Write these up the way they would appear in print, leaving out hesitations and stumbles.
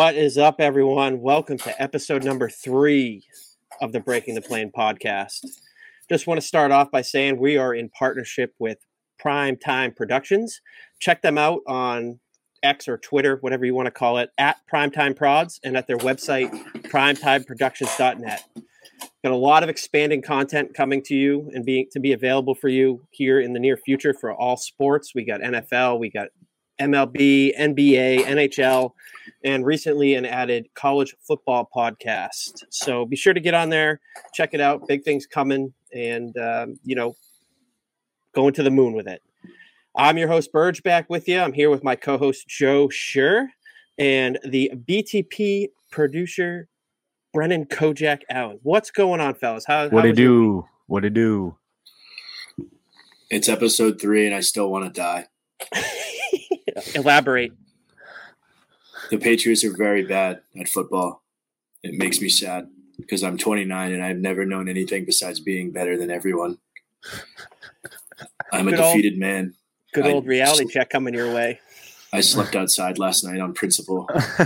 What is up, everyone? Welcome to episode number 3 of the Breaking the Plane podcast. Just want to start off by saying we are in partnership with Primetime Productions. Check them out on X or Twitter, whatever you want to call it, at Primetime Prods, and at their website, primetimeproductions.net. Got a lot of expanding content coming to you and to be available for you here in the near future for all sports. We got NFL, we got MLB, NBA, NHL, and recently an added college football podcast. So be sure to get on there, check it out. Big things coming, and going to the moon with it. I'm your host, Burge, back with you. I'm here with my co-host, Joe Schur, and the BTP producer, Brennan Kojak Allen. What's going on, fellas? What it do? What it do? It's episode 3, and I still want to die. Elaborate. The Patriots are very bad at football. It makes me sad because I'm 29 and I've never known anything besides being better than everyone. I'm a defeated man. Good old reality check coming your way. I slept outside last night on principle.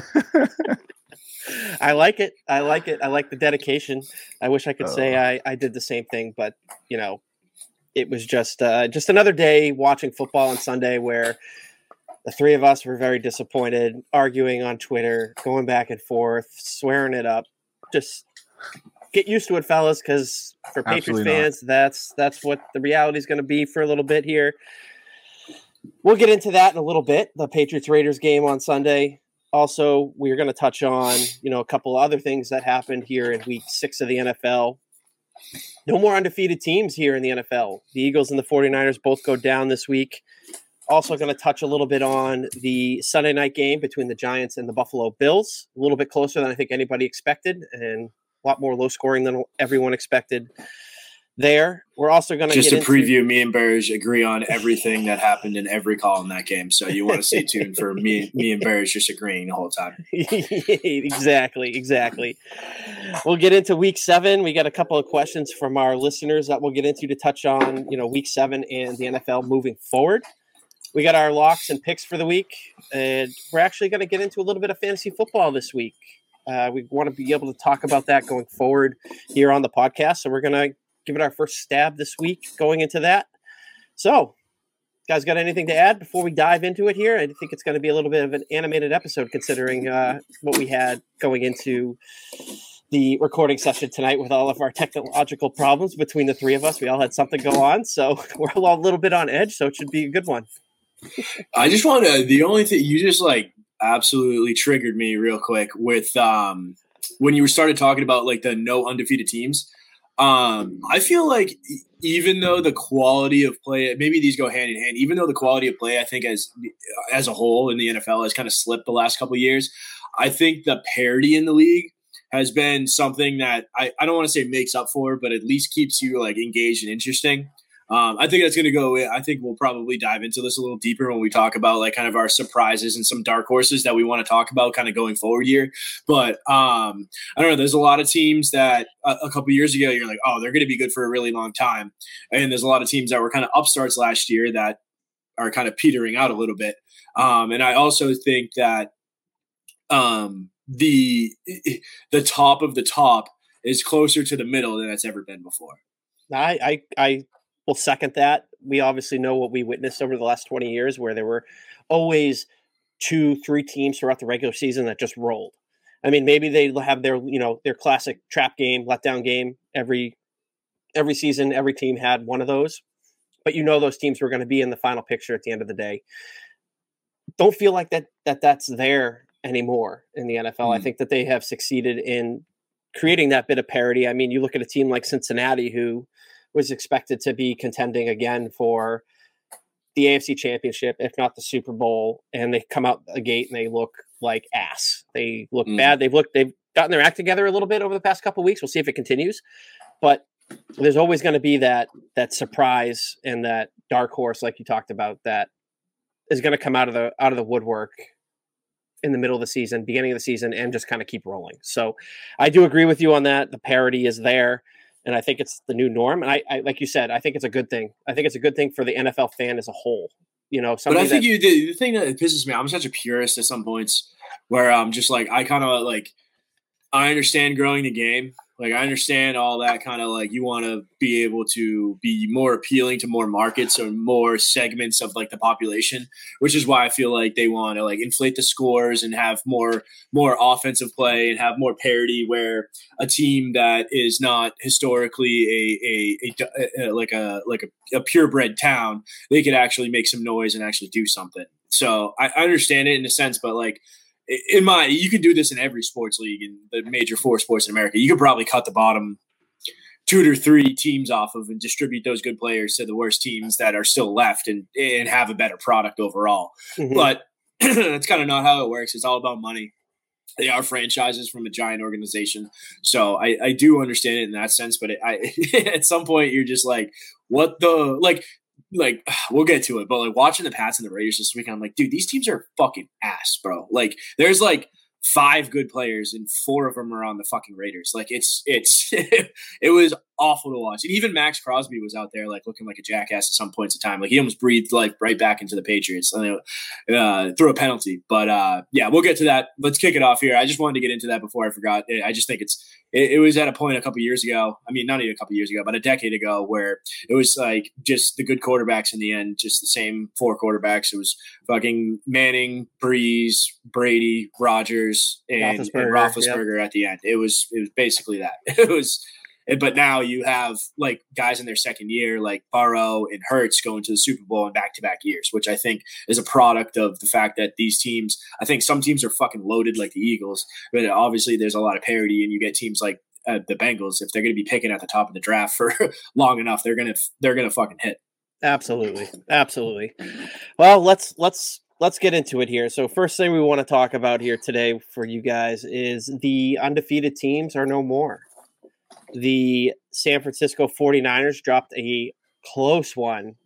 I like it. I like the dedication. I wish I could say I did the same thing, but it was just another day watching football on Sunday where the three of us were very disappointed, arguing on Twitter, going back and forth, swearing it up. Just get used to it, fellas, because for Patriots fans, that's what the reality is going to be for a little bit here. We'll get into that in a little bit, the Patriots-Raiders game on Sunday. Also, we're going to touch on, a couple other things that happened here in week 6 of the NFL. No more undefeated teams here in the NFL. The Eagles and the 49ers both go down this week. Also going to touch a little bit on the Sunday night game between the Giants and the Buffalo Bills. A little bit closer than I think anybody expected and a lot more low scoring than everyone expected there. We're also going to just to preview, me and Burge agree on everything that happened in every call in that game. So you want to stay tuned for me and Burge just agreeing the whole time. Exactly. We'll get into week 7. We got a couple of questions from our listeners that we'll get into to touch on, week 7 and the NFL moving forward. We got our locks and picks for the week, and we're actually going to get into a little bit of fantasy football this week. We want to be able to talk about that going forward here on the podcast, so we're going to give it our first stab this week going into that. So, guys, got anything to add before we dive into it here? I think it's going to be a little bit of an animated episode considering what we had going into the recording session tonight with all of our technological problems between the three of us. We all had something go on, so we're all a little bit on edge, so it should be a good one. I just want to – the only thing – you just absolutely triggered me real quick with when you started talking about the no undefeated teams. I feel like even though the quality of play – maybe these go hand in hand. Even though the quality of play I think as a whole in the NFL has kind of slipped the last couple of years, I think the parity in the league has been something that I don't want to say makes up for, but at least keeps you engaged and interesting. I think that's going to go. I think we'll probably dive into this a little deeper when we talk about kind of our surprises and some dark horses that we want to talk about kind of going forward here. But I don't know. There's a lot of teams that a couple of years ago you're like, oh, they're going to be good for a really long time. And there's a lot of teams that were kind of upstarts last year that are kind of petering out a little bit. And I also think that the top of the top is closer to the middle than it's ever been before. I will second that. We obviously know what we witnessed over the last 20 years where there were always 2-3 teams throughout the regular season that just rolled. I mean, maybe they have their classic trap game, letdown game every season. Every team had one of those, but those teams were going to be in the final picture at the end of the day. Don't feel like that's there anymore in the NFL. I think that they have succeeded in creating that bit of parity. I mean, you look at a team like Cincinnati, who was expected to be contending again for the AFC Championship, if not the Super Bowl, and they come out the gate and they look like ass. They look bad. They've gotten their act together a little bit over the past couple of weeks. We'll see if it continues, but there's always going to be that surprise and that dark horse, like you talked about, that is going to come out of the woodwork in the middle of the season, beginning of the season, and just kind of keep rolling. So I do agree with you on that. The parity is there. And I think it's the new norm. And I like you said, I think it's a good thing. I think it's a good thing for the NFL fan as a whole. But I think the thing that pisses me, I'm such a purist at some points where I'm just like, I kind of like, I understand growing the game. Like, I understand all that kind of like, you want to be able to be more appealing to more markets or more segments of like the population, which is why I feel like they want to like inflate the scores and have more offensive play and have more parity, where a team that is not historically a purebred town, they could actually make some noise and actually do something. So I understand it in a sense, but like, you can do this in every sports league in the major 4 sports in America. You could probably cut the bottom 2 to 3 teams off of and distribute those good players to the worst teams that are still left and have a better product overall. Mm-hmm. But that's kind of not how it works. It's all about money. They are franchises from a giant organization. So I do understand it in that sense. But at some point you're just like, what the like we'll get to it, but like watching the Pats and the Raiders this weekend, I'm like, dude, these teams are fucking ass, bro. Like, there's like 5 good players and 4 of them are on the fucking Raiders. Like, it's it was awful to watch. And even Max Crosby was out there like looking like a jackass at some points of time. Like, he almost breathed like right back into the Patriots through a penalty. But yeah, we'll get to that. Let's kick it off here. I just wanted to get into that before I forgot. I just think it was at a point a couple years ago. I mean, not even a couple years ago, but a decade ago, where it was like just the good quarterbacks in the end, just the same 4 quarterbacks. It was fucking Manning, Breeze, Brady, Rodgers, and Roethlisberger at the end. It was basically that. But now you have like guys in their second year, like Burrow and Hurts, going to the Super Bowl in back-to-back years, which I think is a product of the fact that these teams, I think some teams are fucking loaded like the Eagles, but obviously there's a lot of parity, and you get teams like the Bengals. If they're going to be picking at the top of the draft for long enough, they're gonna fucking hit. Absolutely. Well, let's get into it here. So first thing we want to talk about here today for you guys is the undefeated teams are no more. The San Francisco 49ers dropped a close one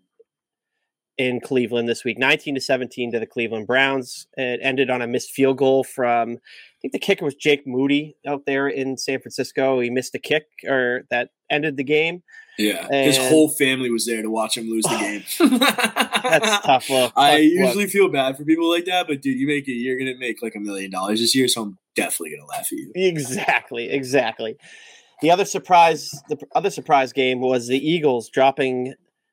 in Cleveland this week, 19-17 to the Cleveland Browns. It ended on a missed field goal from, I think the kicker was Jake Moody out there in San Francisco. He missed a kick that ended the game. Yeah, his whole family was there to watch him lose the game. That's tough look. I usually feel bad for people like that, but dude, you're going to make like $1 million this year, so I'm definitely going to laugh at you. Exactly. The other surprise game was the Eagles dropping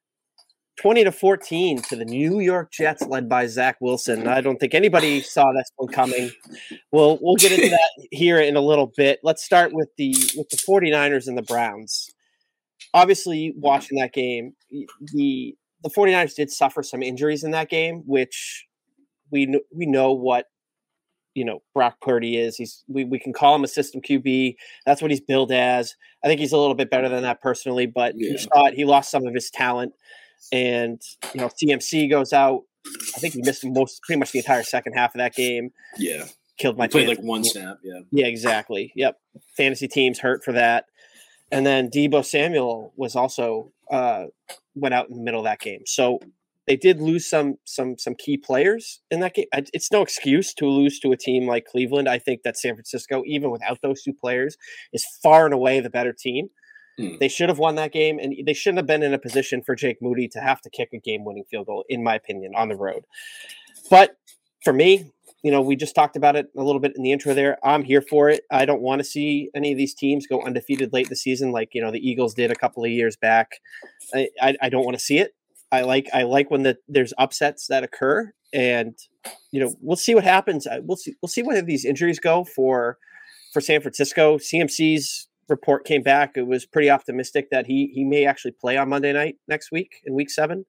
20-14 to the New York Jets, led by Zach Wilson. I don't think anybody saw this one coming. We'll get into that here in a little bit. Let's start with the 49ers and the Browns. Obviously, watching that game, the 49ers did suffer some injuries in that game, which we know what Brock Purdy is. We can call him a system QB. That's what he's billed as. I think he's a little bit better than that personally, but he lost some of his talent. And CMC goes out. I think he missed pretty much the entire second half of that game. Yeah, killed my. Played like one snap. Yeah, exactly. Yep, fantasy teams hurt for that. And then Deebo Samuel was also went out in the middle of that game. So they did lose some key players in that game. It's no excuse to lose to a team like Cleveland. I think that San Francisco, even without those 2 players, is far and away the better team. They should have won that game, and they shouldn't have been in a position for Jake Moody to have to kick a game-winning field goal, in my opinion, on the road. But for me, we just talked about it a little bit in the intro there. I'm here for it. I don't want to see any of these teams go undefeated late in the season like, the Eagles did a couple of years back. I don't want to see it. I like when there's upsets that occur, and we'll see what happens. We'll see where these injuries go for San Francisco. CMC's report came back. It was pretty optimistic that he may actually play on Monday night next week in week 7.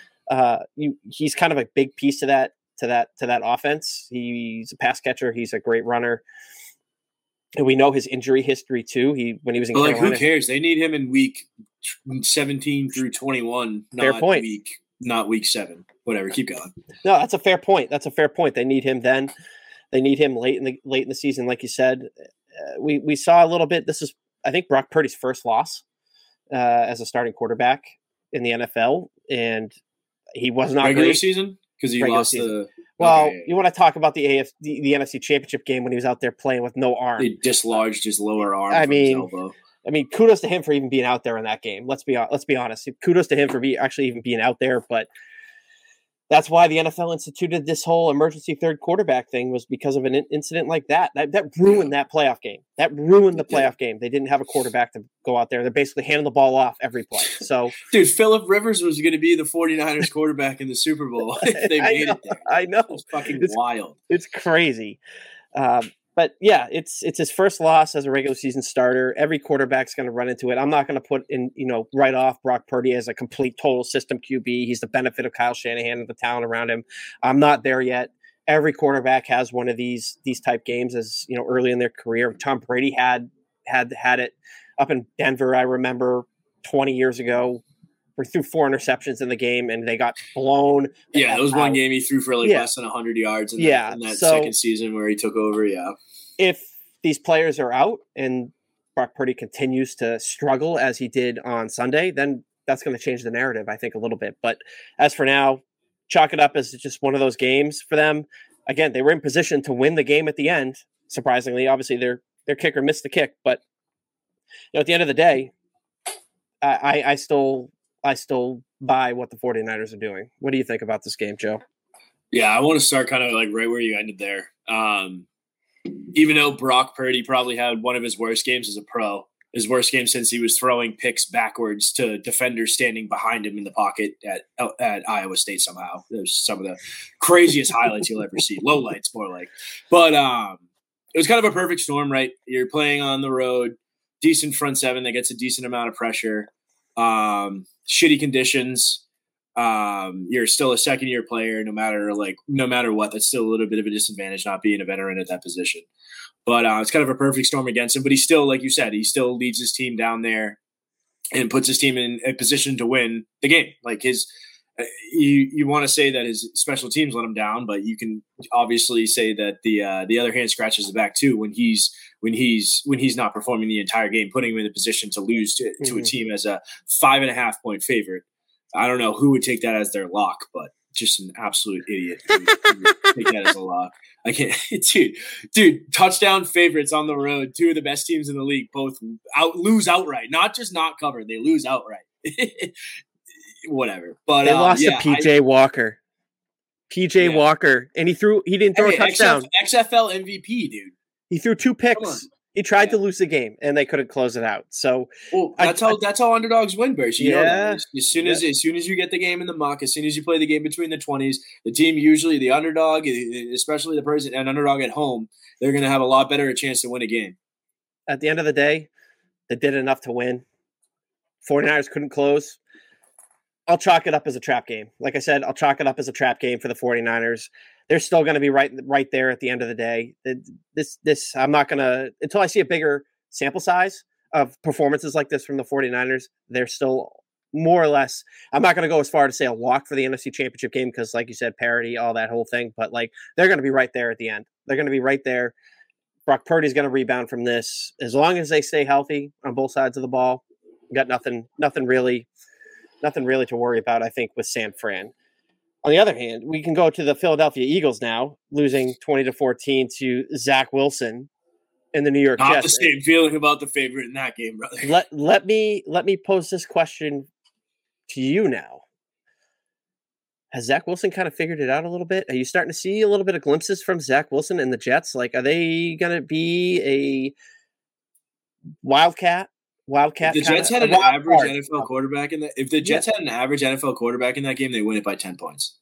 He's kind of a big piece to that offense. He's a pass catcher. He's a great runner. And we know his injury history too. When he was in Carolina. Who cares? They need him in week 17 through 21. Fair point. Not week 7. Whatever. Keep going. No, that's a fair point. They need him then. They need him late in the season, like you said. We saw a little bit. This is, I think, Brock Purdy's first loss as a starting quarterback in the NFL, and he was not regular great. Season because he lost season. The. Well, okay. You want to talk about the NFC Championship game when he was out there playing with no arm? He dislodged his lower arm from his elbow. I mean, kudos to him for even being out there in that game. Let's be honest. Kudos to him for actually even being out there. But That's why the NFL instituted this whole emergency third quarterback thing, was because of an incident like that. That ruined that playoff game. That ruined the playoff game. They didn't have a quarterback to go out there. They're basically handing the ball off every play. So, dude, Phillip Rivers was going to be the 49ers quarterback in the Super Bowl if they made it there. I know. It's fucking wild. It's crazy. But yeah, it's his first loss as a regular season starter. Every quarterback's going to run into it. I'm not going to put in, right off Brock Purdy as a complete total system QB. He's the benefit of Kyle Shanahan and the talent around him. I'm not there yet. Every quarterback has one of these type games, as early in their career. Tom Brady had it up in Denver. I remember 20 years ago. We threw 4 interceptions in the game, and they got blown. Yeah, it was one game he threw for less than 100 yards in that second season where he took over, If these players are out and Brock Purdy continues to struggle as he did on Sunday, then that's going to change the narrative, I think, a little bit. But as for now, chalk it up as just one of those games for them. Again, they were in position to win the game at the end, surprisingly. Obviously, their kicker missed the kick, but at the end of the day, I still buy what the 49ers are doing. What do you think about this game, Joe? Yeah, I want to start kind of like right where you ended there. Even though Brock Purdy probably had one of his worst games as a pro, his worst game since he was throwing picks backwards to defenders standing behind him in the pocket at Iowa State somehow. There's some of the craziest highlights you'll ever see. Lowlights, more like. But it was kind of a perfect storm, right? You're playing on the road, decent front seven that gets a decent amount of pressure. Shitty conditions. You're still a second-year player, no matter what. That's still a little bit of a disadvantage not being a veteran at that position. But it's kind of a perfect storm against him. But he still, like you said, he still leads his team down there and puts his team in a position to win the game. Like you want to say that his special teams let him down, but you can obviously say that the other hand scratches the back too when he's not performing the entire game, putting him in a position to lose to a team as a 5.5 point favorite. I don't know who would take that as their lock, but just an absolute idiot who would take that as a lock. I can't, dude. Touchdown favorites on the road. 2 of the best teams in the league both lose outright, not just not cover. They lose outright. Whatever, but they lost to PJ Walker. PJ Walker, and he didn't throw a touchdown. XFL MVP, dude. He threw 2 picks. He tried to lose the game, and they couldn't close it out. So that's how underdogs win, Bursch. As soon as you get the game in the muck, as soon as you play the game between the 20s, the team usually the underdog, especially the person an underdog at home, they're going to have a lot better a chance to win a game. At the end of the day, they did enough to win. 49ers couldn't close. I'll chalk it up as a trap game. Like I said, I'll chalk it up as a trap game for the 49ers. They're still going to be right there at the end of the day. This I'm not going to – until I see a bigger sample size of performances like this from the 49ers, they're still more or less – I'm not going to go as far to say a lock for the NFC Championship game because, like you said, parity, all that whole thing. But, they're going to be right there at the end. They're going to be right there. Brock Purdy's going to rebound from this. As long as they stay healthy on both sides of the ball, got nothing really to worry about, I think, with San Fran. On the other hand, we can go to the Philadelphia Eagles now, losing 20-14 to Zach Wilson in the New York Jets. Not the same feeling about the favorite in that game, brother. Let me pose this question to you now. Has Zach Wilson kind of figured it out a little bit? Are you starting to see a little bit of glimpses from Zach Wilson and the Jets? Are they going to be a wildcat? If the Jets had an average NFL quarterback in that, if the Jets had an average NFL quarterback in that game, they win it by 10 points.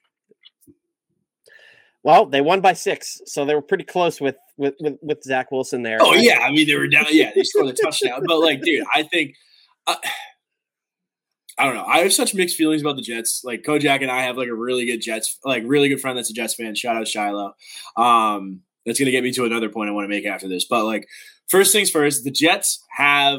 Well, they won by 6, so they were pretty close with Zach Wilson there. Oh yeah, I mean they were down. Yeah, they scored a touchdown. But dude, I think I don't know. I have such mixed feelings about the Jets. Kojak and I have a really good Jets, really good friend that's a Jets fan. Shout out Shiloh. That's gonna get me to another point I want to make after this. But first things first, the Jets have.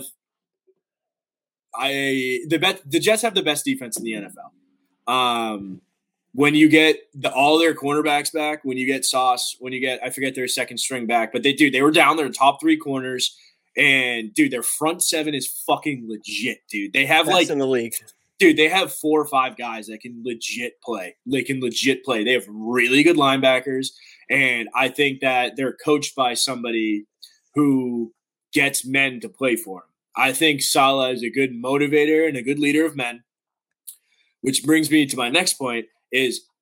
The Jets have the best defense in the NFL. When you get all their cornerbacks back, when you get Sauce, when you get I forget their second string back, but they were down their top 3 corners, and dude, their front 7 is fucking legit, dude. They have best in the league. Dude, they have 4 or 5 guys that can legit play. They have really good linebackers, and I think that they're coached by somebody who gets men to play for him. I think Saleh is a good motivator and a good leader of men, which brings me to my next point is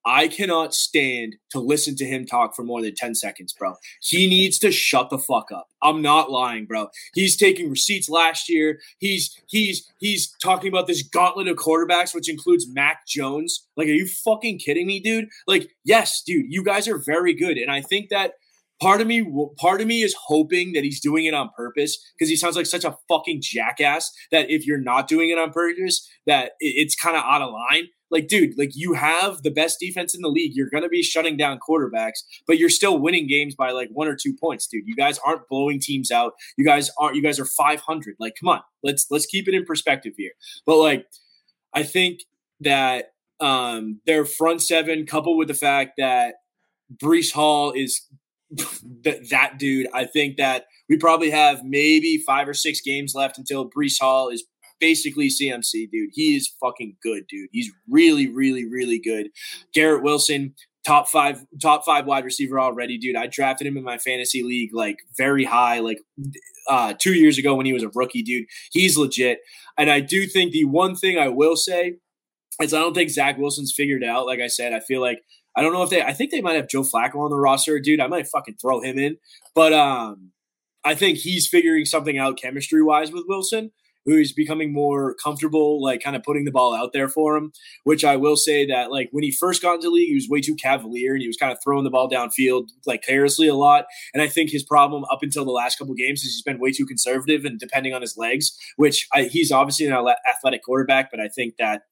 I cannot stand to listen to him talk for more than 10 seconds, bro. He needs to shut the fuck up. I'm not lying, bro. He's taking receipts last year. He's talking about this gauntlet of quarterbacks, which includes Mac Jones. Like, are you fucking kidding me, dude? Like, yes, dude, you guys are very good. And I think that part of me is hoping that he's doing it on purpose because he sounds like such a fucking jackass that if you're not doing it on purpose, that it's kind of out of line. Like, dude, like you have the best defense in the league. You're going to be shutting down quarterbacks, but you're still winning games by like 1 or 2 points, dude. You guys aren't blowing teams out. You guys are 500. Like, come on, let's keep it in perspective here. But like, I think that their front seven, coupled with the fact that Breece Hall is that dude, I think that we probably have maybe 5 or 6 games left until Breece Hall is basically CMC, dude. He is fucking good, dude. He's really, really, really good. Garrett Wilson, top five wide receiver already, dude. I drafted him in my fantasy league like very high, like 2 years ago when he was a rookie, dude. He's legit. And I do think the one thing I will say is I don't think Zach Wilson's figured out. Like I said, I feel like I don't know if I think they might have Joe Flacco on the roster, dude. I might fucking throw him in, but I think he's figuring something out chemistry wise with Wilson, who is becoming more comfortable, like kind of putting the ball out there for him, which I will say that like when he first got into the league, he was way too cavalier and he was kind of throwing the ball downfield like carelessly a lot. And I think his problem up until the last couple of games is he's been way too conservative and depending on his legs, which he's obviously an athletic quarterback, but I think that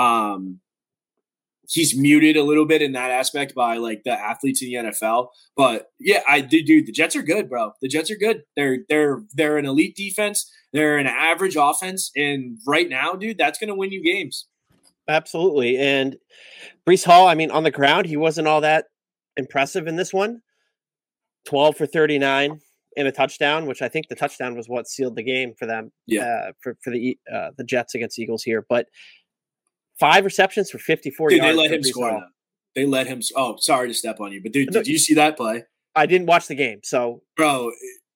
he's muted a little bit in that aspect by like the athletes in the NFL. But yeah, dude, the Jets are good, bro. The Jets are good. They're an elite defense. They're an average offense. And right now, dude, that's going to win you games. Absolutely. And Breece Hall, I mean, on the ground, he wasn't all that impressive in this one. 12 for 39 and a touchdown, which I think the touchdown was what sealed the game for them. Yeah. For the Jets against the Eagles here. But 5 receptions for 54 dude, yards. They let him score them. They let him. Oh, sorry to step on you, but dude, did you see that play? I didn't watch the game, so bro,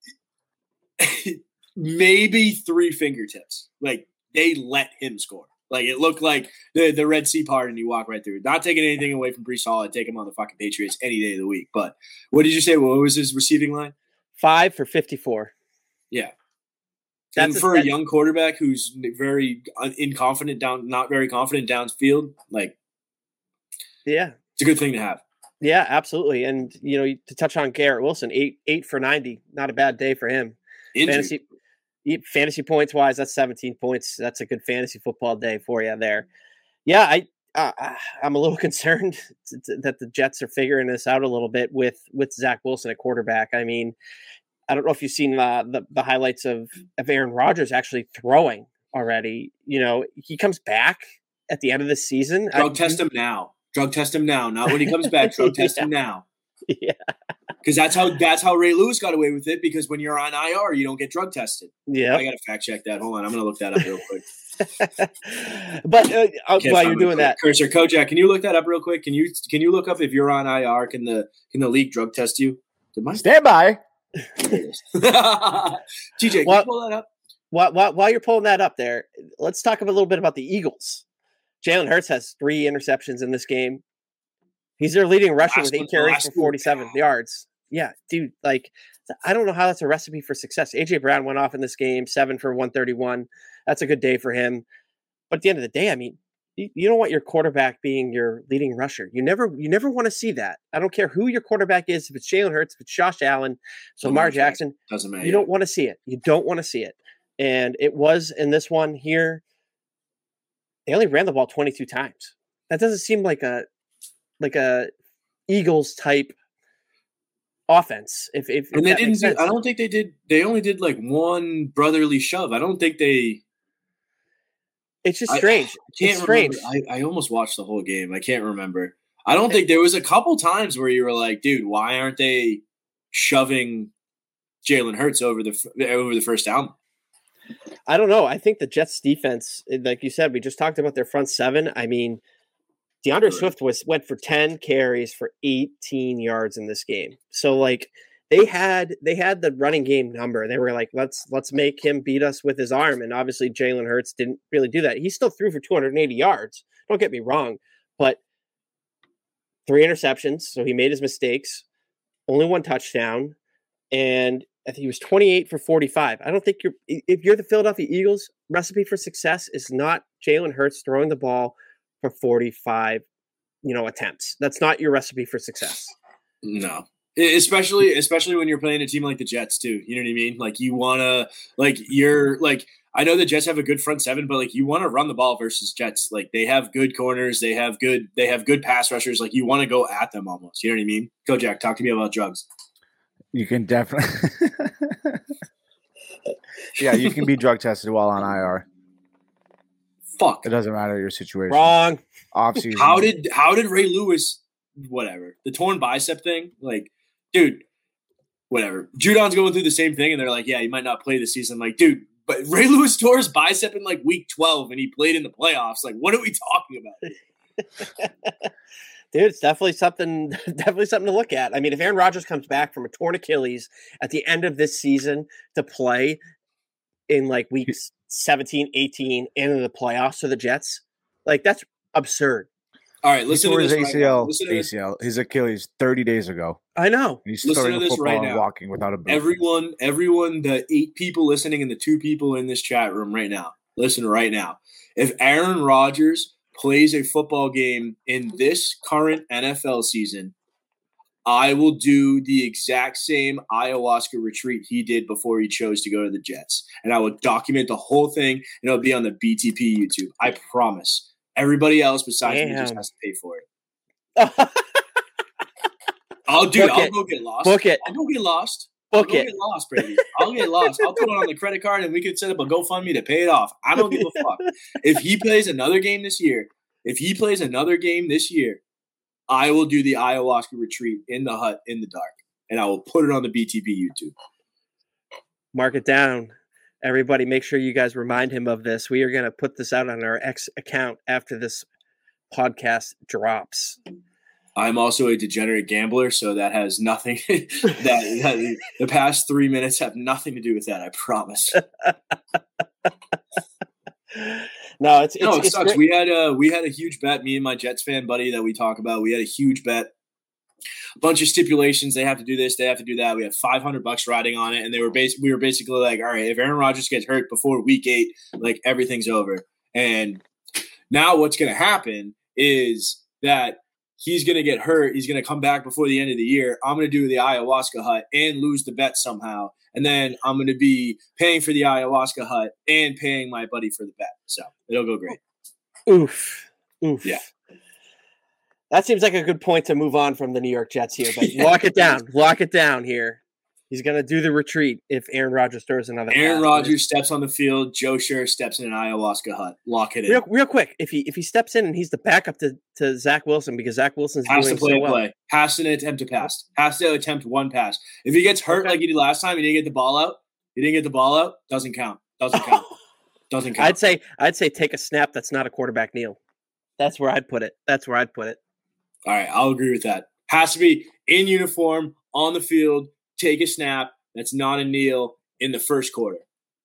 maybe 3 fingertips. Like they let him score. Like it looked like the Red Sea part, and you walk right through it. Not taking anything away from Breece Hall. I'd take him on the fucking Patriots any day of the week. But what did you say? What was his receiving line? 5 for 54. Yeah. And for a young quarterback who's very not very confident downfield, like, yeah, it's a good thing to have. Yeah, absolutely. And you know, to touch on Garrett Wilson, 8 for 90, not a bad day for him. Fantasy points wise, that's 17 points. That's a good fantasy football day for you there. Yeah, I'm a little concerned that the Jets are figuring this out a little bit with Zach Wilson at quarterback. I mean, I don't know if you've seen the highlights of Aaron Rodgers actually throwing already. You know, he comes back at the end of the season. Drug test him now. Not when he comes back. Drug test him now. Yeah. Because that's how Ray Lewis got away with it. Because when you're on IR, you don't get drug tested. Yeah. I got to fact check that. Hold on. I'm going to look that up real quick. But while you're doing that, Cursor Kojak, can you look that up real quick? Can you look up if you're on IR? Can the league drug test you? Stand by. TJ, can you pull that up? While you're pulling that up there, let's talk a little bit about the Eagles. Jalen Hurts has 3 interceptions in this game. He's their leading rusher with 8 carries for 47 yards. Yeah, dude, like, I don't know how that's a recipe for success. A.J. Brown went off in this game, 7 for 131. That's a good day for him. But at the end of the day, I mean, you don't want your quarterback being your leading rusher. You never want to see that. I don't care who your quarterback is. If it's Jalen Hurts, if it's Josh Allen, so Lamar Jackson, doesn't matter. You don't want to see it. You don't want to see it. And it was in this one here. They only ran the ball 22 times. That doesn't seem like a Eagles type offense. If and they didn't. I don't think they did. They only did like one brotherly shove. I don't think they. It's just strange. It's strange. I almost watched the whole game. I can't remember. I don't think there was a couple times where you were like, dude, why aren't they shoving Jalen Hurts over the first down? I don't know. I think the Jets defense, like you said, we just talked about their front 7. I mean, DeAndre Swift went for 10 carries for 18 yards in this game. So like they had the running game number. They were like, let's make him beat us with his arm. And obviously Jalen Hurts didn't really do that. He still threw for 280 yards. Don't get me wrong, but 3 interceptions, so he made his mistakes. Only 1 touchdown, and I think he was 28 for 45. I don't think if you're the Philadelphia Eagles, recipe for success is not Jalen Hurts throwing the ball for 45, attempts. That's not your recipe for success. No. Especially when you're playing a team like the Jets too. You know what I mean? Like you wanna I know the Jets have a good front seven, but like you want to run the ball versus Jets. Like they have good corners, they have good pass rushers. Like you want to go at them almost. You know what I mean? Go Jack, talk to me about drugs. You can definitely yeah, you can be drug tested while on IR. Fuck. It doesn't matter your situation. Wrong. Off-season. How did Ray Lewis whatever? The torn bicep thing? Like, dude, whatever. Judon's going through the same thing and they're like, yeah, he might not play this season. Like, dude, but Ray Lewis tore his bicep in like week 12 and he played in the playoffs. Like, what are we talking about? Dude, it's definitely something to look at. I mean, if Aaron Rodgers comes back from a torn Achilles at the end of this season to play in like weeks 17, 18 into the playoffs for the Jets, like that's absurd. All right, listen to this. ACL, his Achilles 30 days ago. I know. He's starting the football and walking without a boot. Everyone, the 8 people listening and the 2 people in this chat room right now, listen right now. If Aaron Rodgers plays a football game in this current NFL season, I will do the exact same ayahuasca retreat he did before he chose to go to the Jets. And I will document the whole thing, and it'll be on the BTP YouTube. I promise. Everybody else besides me just has to pay for it. I'll go get lost. Book it. I'll go get lost. Book it. I'll get lost, baby. I'll get lost. I'll put it on the credit card and we could set up a GoFundMe to pay it off. I don't give a fuck. If he plays another game this year, I will do the ayahuasca retreat in the hut in the dark. And I will put it on the BTP YouTube. Mark it down. Everybody, make sure you guys remind him of this. We are going to put this out on our X account after this podcast drops. I'm also a degenerate gambler, so that has nothing. The past 3 minutes have nothing to do with that. I promise. No, it sucks. We had a huge bet. Me and my Jets fan buddy that we talk about. We had a huge bet. A bunch of stipulations. They have to do this. They have to do that. We have $500 riding on it, and we were basically like, all right, if Aaron Rodgers gets hurt before week 8, like everything's over. And now what's going to happen is that he's going to get hurt. He's going to come back before the end of the year. I'm going to do the ayahuasca hut and lose the bet somehow, and then I'm going to be paying for the ayahuasca hut and paying my buddy for the bet. So it'll go great. Oof. Yeah. That seems like a good point to move on from the New York Jets here, but lock it down. Lock it down here. He's going to do the retreat if Aaron Rodgers throws another. Aaron Rodgers steps on the field. Joe Scherr steps in an ayahuasca hut. Lock it in. Real quick, if he steps in and he's the backup to Zach Wilson because Zach Wilson's has doing to play so well. Play. Has to attempt a pass. Has to attempt one pass. If he gets hurt like he did last time, he didn't get the ball out. Doesn't count. Doesn't count. I'd say take a snap that's not a quarterback kneel. That's where I'd put it. All right, I'll agree with that. Has to be in uniform, on the field, take a snap. That's not a kneel in the first quarter.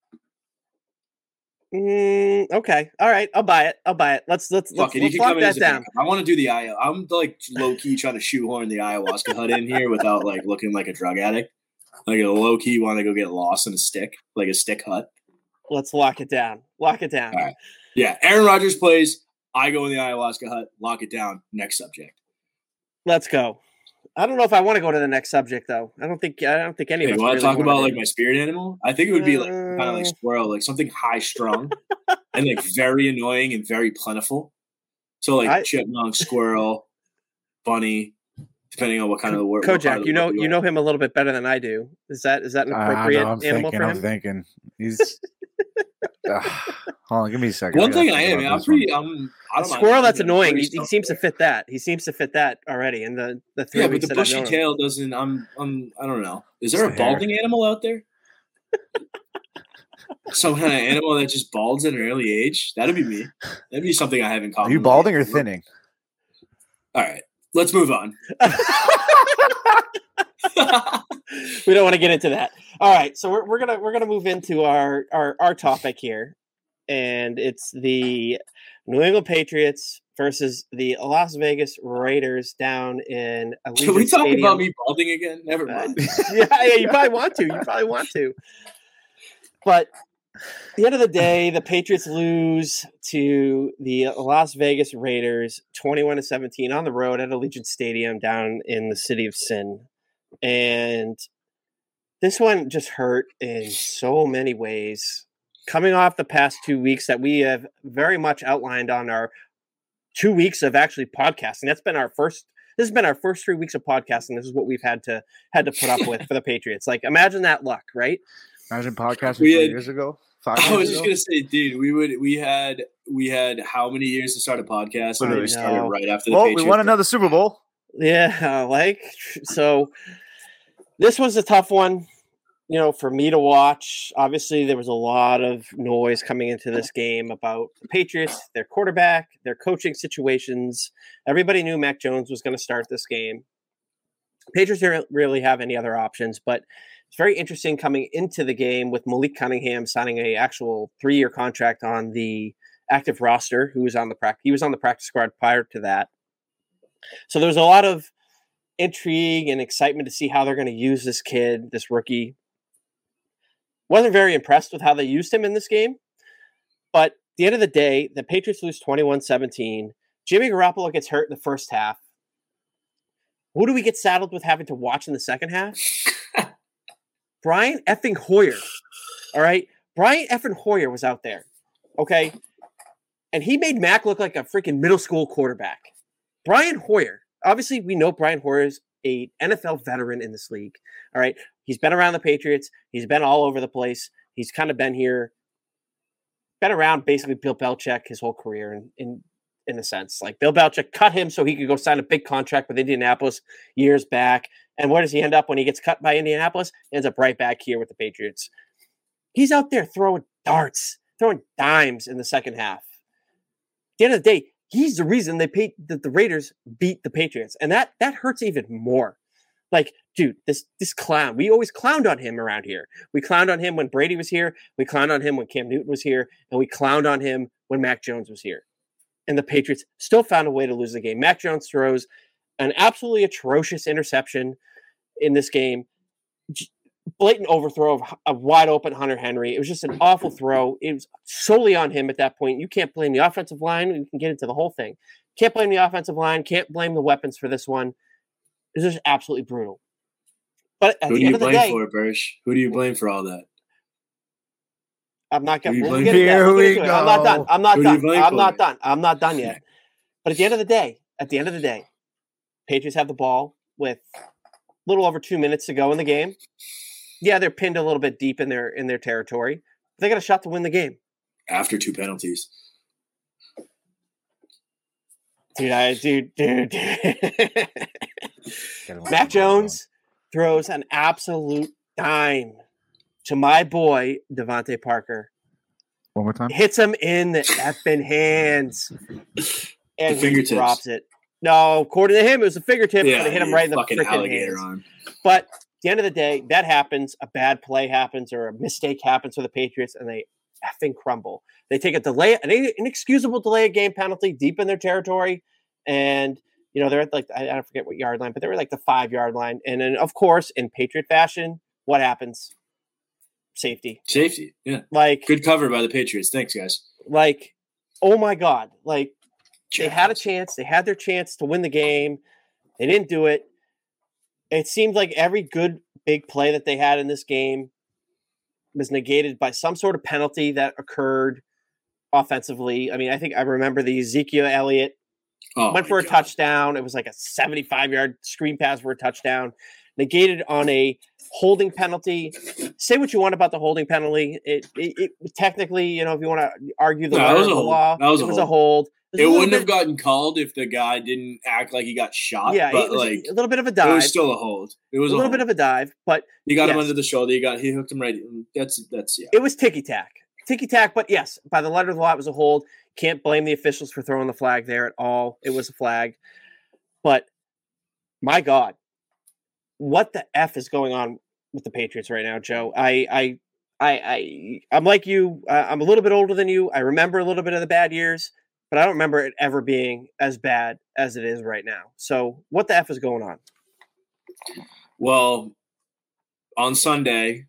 Okay. All right. I'll buy it. Let's lock that down. I want to do the I'm like low key trying to shoehorn the ayahuasca hut in here without like looking like a drug addict. Like a low key want to go get lost in a stick, like a stick hut. Let's lock it down. All right. Yeah. Aaron Rodgers plays. I go in the ayahuasca hut. Lock it down. Next subject. Let's go. I don't know if I want to go to the next subject though. I don't think any of us. You want to talk about like my spirit animal? I think it would be like kind of like squirrel, like something high strung and like very annoying and very plentiful. So like chipmunk, squirrel, bunny, depending on what kind of the word. Kojak, you know him a little bit better than I do. Is that an appropriate animal for him? I'm thinking he's. Hold on, give me a second. One thing I am, I'm pretty. I don't squirrel that's annoying. He seems to fit that. He seems to fit that already in the 3 weeks. But the bushy tail doesn't. I don't know. Is there a balding animal out there? Some kind of animal that just balds at an early age? That'd be me. That'd be something I have in common. Are you balding or thinning? All right, let's move on. We don't want to get into that. All right, so we're gonna move into our topic here, and it's the New England Patriots versus the Las Vegas Raiders down in Allegiant Can we talk Stadium. about me balding again? Never mind. Yeah, you probably want to. But at the end of the day, the Patriots lose to the Las Vegas Raiders 21-17 on the road at Allegiant Stadium down in the city of Sin. And this one just hurt in so many ways. Coming off the past 2 weeks that we have very much outlined on our 2 weeks of actually podcasting. This has been our first 3 weeks of podcasting. This is what we've had to put up with for the Patriots. Like, imagine that luck, right? Imagine podcasting 3 years ago. 5 years ago. I was just gonna say, dude, we had how many years to start a podcast? Literally. We started right after the Well, Patriots. we won another Super Bowl. Yeah, so this was a tough one, for me to watch. Obviously, there was a lot of noise coming into this game about the Patriots, their quarterback, their coaching situations. Everybody knew Mac Jones was going to start this game. Patriots didn't really have any other options, but it's very interesting coming into the game with Malik Cunningham signing an actual 3-year contract on the active roster. He was on the practice squad prior to that. So there was a lot of intrigue and excitement to see how they're going to use this kid, this rookie. Wasn't very impressed with how they used him in this game. But at the end of the day, the Patriots lose 21-17. Jimmy Garoppolo gets hurt in the first half. Who do we get saddled with having to watch in the second half? Brian effing Hoyer. All right? Brian effing Hoyer was out there. Okay? And he made Mac look like a freaking middle school quarterback. Brian Hoyer. Obviously, we know Brian Hoyer is an NFL veteran in this league. All right? He's been around the Patriots. He's been all over the place. He's kind of been here, been around basically Bill Belichick his whole career in a sense. Like, Bill Belichick cut him so he could go sign a big contract with Indianapolis years back. And where does he end up when he gets cut by Indianapolis? He ends up right back here with the Patriots. He's out there throwing darts, throwing dimes in the second half. At the end of the day, he's the reason the Raiders beat the Patriots. And that hurts even more. Like, dude, this clown, we always clowned on him around here. We clowned on him when Brady was here. We clowned on him when Cam Newton was here. And we clowned on him when Mac Jones was here. And the Patriots still found a way to lose the game. Mac Jones throws an absolutely atrocious interception in this game. Blatant overthrow of a wide open Hunter Henry. It was just an awful throw. It was solely on him at that point. You can't blame the offensive line. You can get into the whole thing. Can't blame the offensive line. Can't blame the weapons for this one. It's just absolutely brutal. But at the end of the day, who do you blame for, Birch? Who do you blame for all that? I'm not going to. Here we go. I'm not done. I'm not done yet. But at the end of the day, Patriots have the ball with a little over 2 minutes to go in the game. Yeah, they're pinned a little bit deep in their territory. They got a shot to win the game after 2 penalties. Dude. Mac Jones throws an absolute dime to my boy Devontae Parker. One more time. Hits him in the effing hands, and he drops it. No, according to him, it was a fingertip. Yeah, but it hit him right in the fucking freaking alligator hands. arm. But at the end of the day, that happens. A bad play happens, or a mistake happens for the Patriots, and they effing crumble. They take an inexcusable delay of game penalty deep in their territory, and they're at I don't forget what yard line, but they were like the 5-yard line. And then, of course, in Patriot fashion, what happens? Safety, yeah. Like, good cover by the Patriots. Thanks, guys. Like, oh my God! Like, they had a chance. They had their chance to win the game. They didn't do it. It seemed like every good big play that they had in this game was negated by some sort of penalty that occurred offensively. I mean, I remember the Ezekiel Elliott went for a touchdown. It was like a 75-yard screen pass for a touchdown. Negated on a holding penalty. Say what you want about the holding penalty. It technically, if you want to argue the law, it was a hold. It wouldn't have gotten called if the guy didn't act like he got shot. Yeah, but it was a little bit of a dive. It was still a hold. It was a little bit of a dive, but you got him under the shoulder. He hooked him right. That's yeah. It was ticky tack. But yes, by the letter of the law, it was a hold. Can't blame the officials for throwing the flag there at all. It was a flag. But my God, what the F is going on with the Patriots right now, Joe? I'm like you. I'm a little bit older than you. I remember a little bit of the bad years. but I don't remember it ever being as bad as it is right now. So what the F is going on? Well, on Sunday,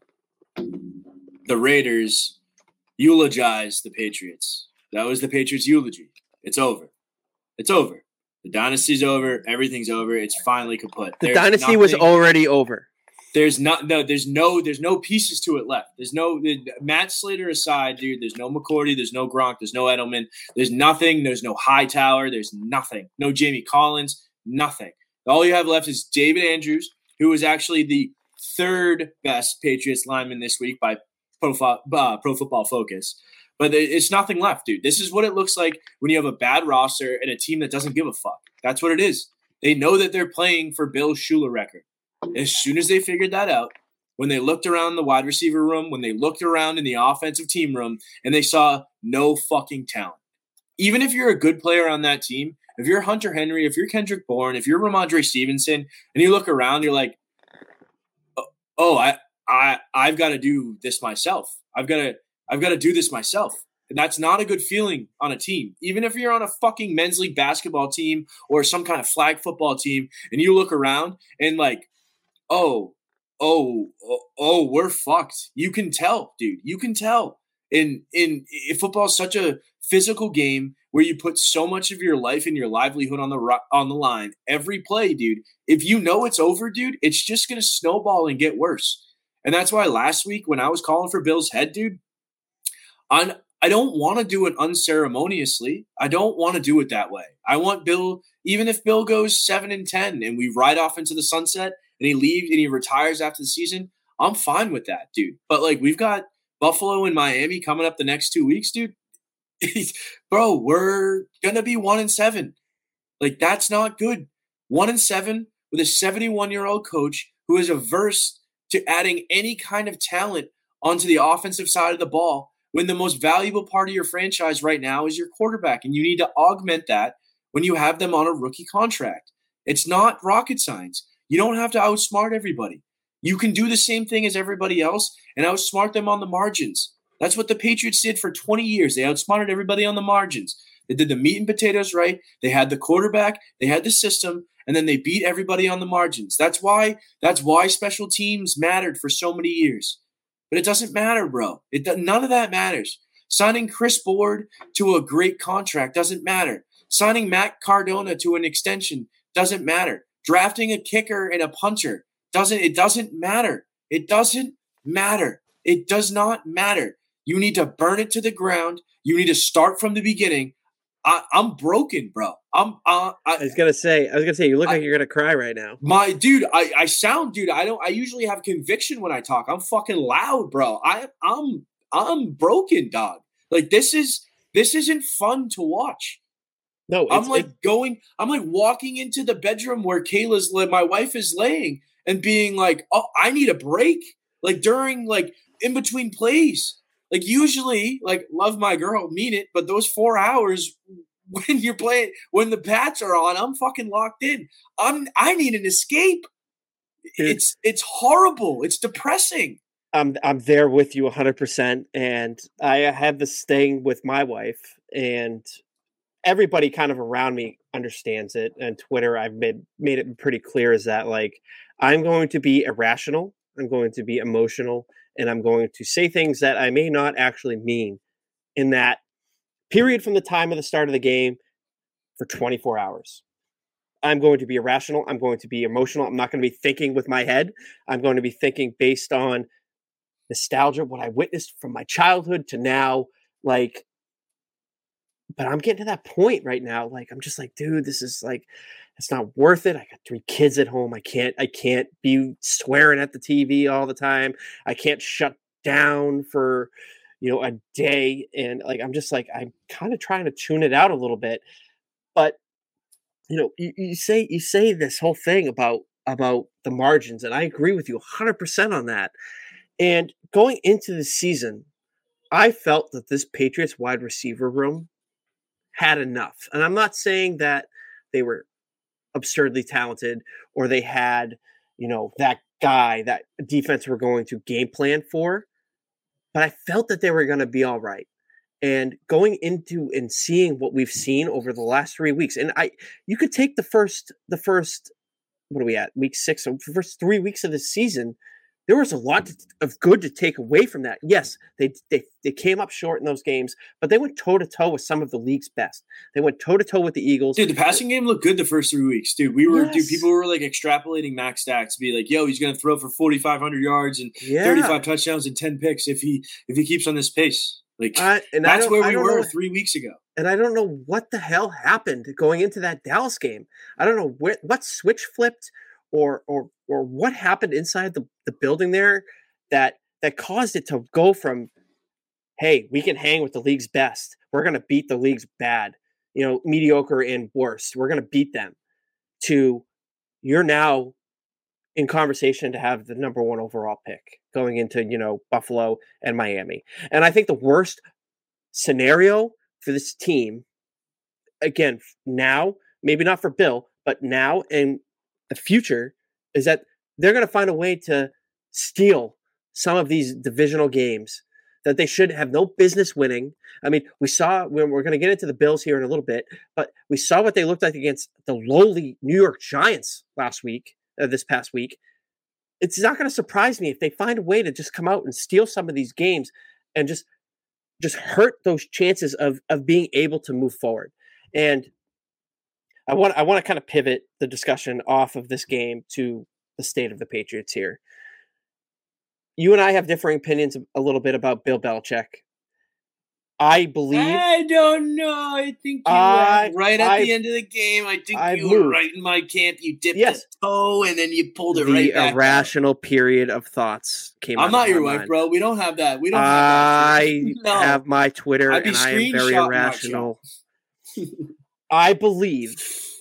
the Raiders eulogized the Patriots. That was the Patriots' eulogy. It's over. It's over. The dynasty's over. Everything's over. It's finally kaput. The dynasty was already over. There's no pieces to it left. There's no Matt Slater aside, dude. There's no McCourty. There's no Gronk. There's no Edelman. There's nothing. There's no Hightower. There's nothing. No Jamie Collins. Nothing. All you have left is David Andrews, who was actually the third best Patriots lineman this week by Pro Football Focus. But it's nothing left, dude. This is what it looks like when you have a bad roster and a team that doesn't give a fuck. That's what it is. They know that they're playing for Bill Schuler record. As soon as they figured that out, when they looked around the wide receiver room, when they looked around in the offensive team room, and they saw no fucking talent. Even if you're a good player on that team, if you're Hunter Henry, if you're Kendrick Bourne, if you're Ramondre Stevenson, and you look around, you're like, oh, I've got to do this myself. I've got to do this myself. And that's not a good feeling on a team. Even if you're on a fucking men's league basketball team or some kind of flag football team, and you look around and like, oh, we're fucked. You can tell, dude. You can tell. In football is such a physical game where you put so much of your life and your livelihood on the line every play, dude. If you know it's over, dude, it's just gonna snowball and get worse. And that's why last week when I was calling for Bill's head, dude, I don't want to do it unceremoniously. I don't want to do it that way. I want Bill, even if Bill goes 7-10 and we ride off into the sunset and he leaves and he retires after the season, I'm fine with that, dude. But like we've got Buffalo and Miami coming up the next 2 weeks, dude. Bro, we're gonna be 1-7. Like that's not good. 1-7 with a 71-year-old coach who is averse to adding any kind of talent onto the offensive side of the ball when the most valuable part of your franchise right now is your quarterback, and you need to augment that when you have them on a rookie contract. It's not rocket science. You don't have to outsmart everybody. You can do the same thing as everybody else and outsmart them on the margins. That's what the Patriots did for 20 years. They outsmarted everybody on the margins. They did the meat and potatoes right. They had the quarterback, they had the system, and then they beat everybody on the margins. That's why special teams mattered for so many years. But it doesn't matter, bro. None of that matters. Signing Chris Board to a great contract doesn't matter. Signing Matt Cardona to an extension doesn't matter. Drafting a kicker and a punter doesn't matter. It doesn't matter. It does not matter. You need to burn it to the ground. You need to start from the beginning. I'm broken, bro. I was gonna say, you look like you're gonna cry right now. My dude, I sound, dude. I usually have conviction when I talk. I'm fucking loud, bro. I'm broken, dog. Like this isn't fun to watch. No, I'm like walking into the bedroom where my wife is laying and being like, oh, I need a break. Like during like in between plays. Like usually, like love my girl, mean it, but those 4 hours when you're playing, when the Pats are on, I'm fucking locked in. I need an escape. Dude, it's horrible. It's depressing. I'm there with you 100%, and I have this thing with my wife, and everybody kind of around me understands it. And Twitter, I've made it pretty clear is that like I'm going to be irrational, I'm going to be emotional, and I'm going to say things that I may not actually mean in that period from the time of the start of the game for 24 hours. I'm going to be irrational. I'm going to be emotional. I'm not going to be thinking with my head. I'm going to be thinking based on nostalgia, what I witnessed from my childhood to now. Like, but I'm getting to that point right now. Like, I'm just like, dude, this is like, it's not worth it. I got 3 kids at home. I can't be swearing at the TV all the time. I can't shut down for, a day. And like, I'm just like, I'm kind of trying to tune it out a little bit. But, you say this whole thing about the margins, and I agree with you 100% on that. And going into the season, I felt that this Patriots wide receiver room had enough. And I'm not saying that they were absurdly talented or they had, that guy, that defense we're going to game plan for, but I felt that they were going to be all right. And going into and seeing what we've seen over the last 3 weeks, and you could take the first, what are we at, week 6? So the first 3 weeks of the season, there was a lot of good to take away from that. Yes, they came up short in those games, but they went toe-to-toe with some of the league's best. They went toe-to-toe with the Eagles. Dude, the passing game looked good the first 3 weeks, dude. People were like extrapolating max stats to be like, yo, he's going to throw for 4,500 yards and 35 touchdowns and 10 picks if he keeps on this pace. Like, that's where we were 3 weeks ago. And I don't know what the hell happened going into that Dallas game. I don't know what switch flipped or what happened inside the building there that caused it to go from, hey, we can hang with the league's best. We're going to beat the league's bad, mediocre and worst. We're going to beat them, to you're now in conversation to have the number 1 overall pick going into, Buffalo and Miami. And I think the worst scenario for this team, again, now, maybe not for Bill, but now and the future, is that they're going to find a way to steal some of these divisional games that they should have no business winning. I mean, we saw, when we're going to get into the Bills here in a little bit, but we saw what they looked like against the lowly New York Giants this past week. It's not going to surprise me if they find a way to just come out and steal some of these games and just hurt those chances of being able to move forward. And I want to kind of pivot the discussion off of this game to the state of the Patriots here. You and I have differing opinions a little bit about Bill Belichick. I don't know. I think you were right at the end of the game. I think you were right in my camp. You dipped a toe and then you pulled it right back. The irrational period of thoughts came out. I'm not your wife, bro. We don't have that. I have my Twitter, and I am very irrational. I believe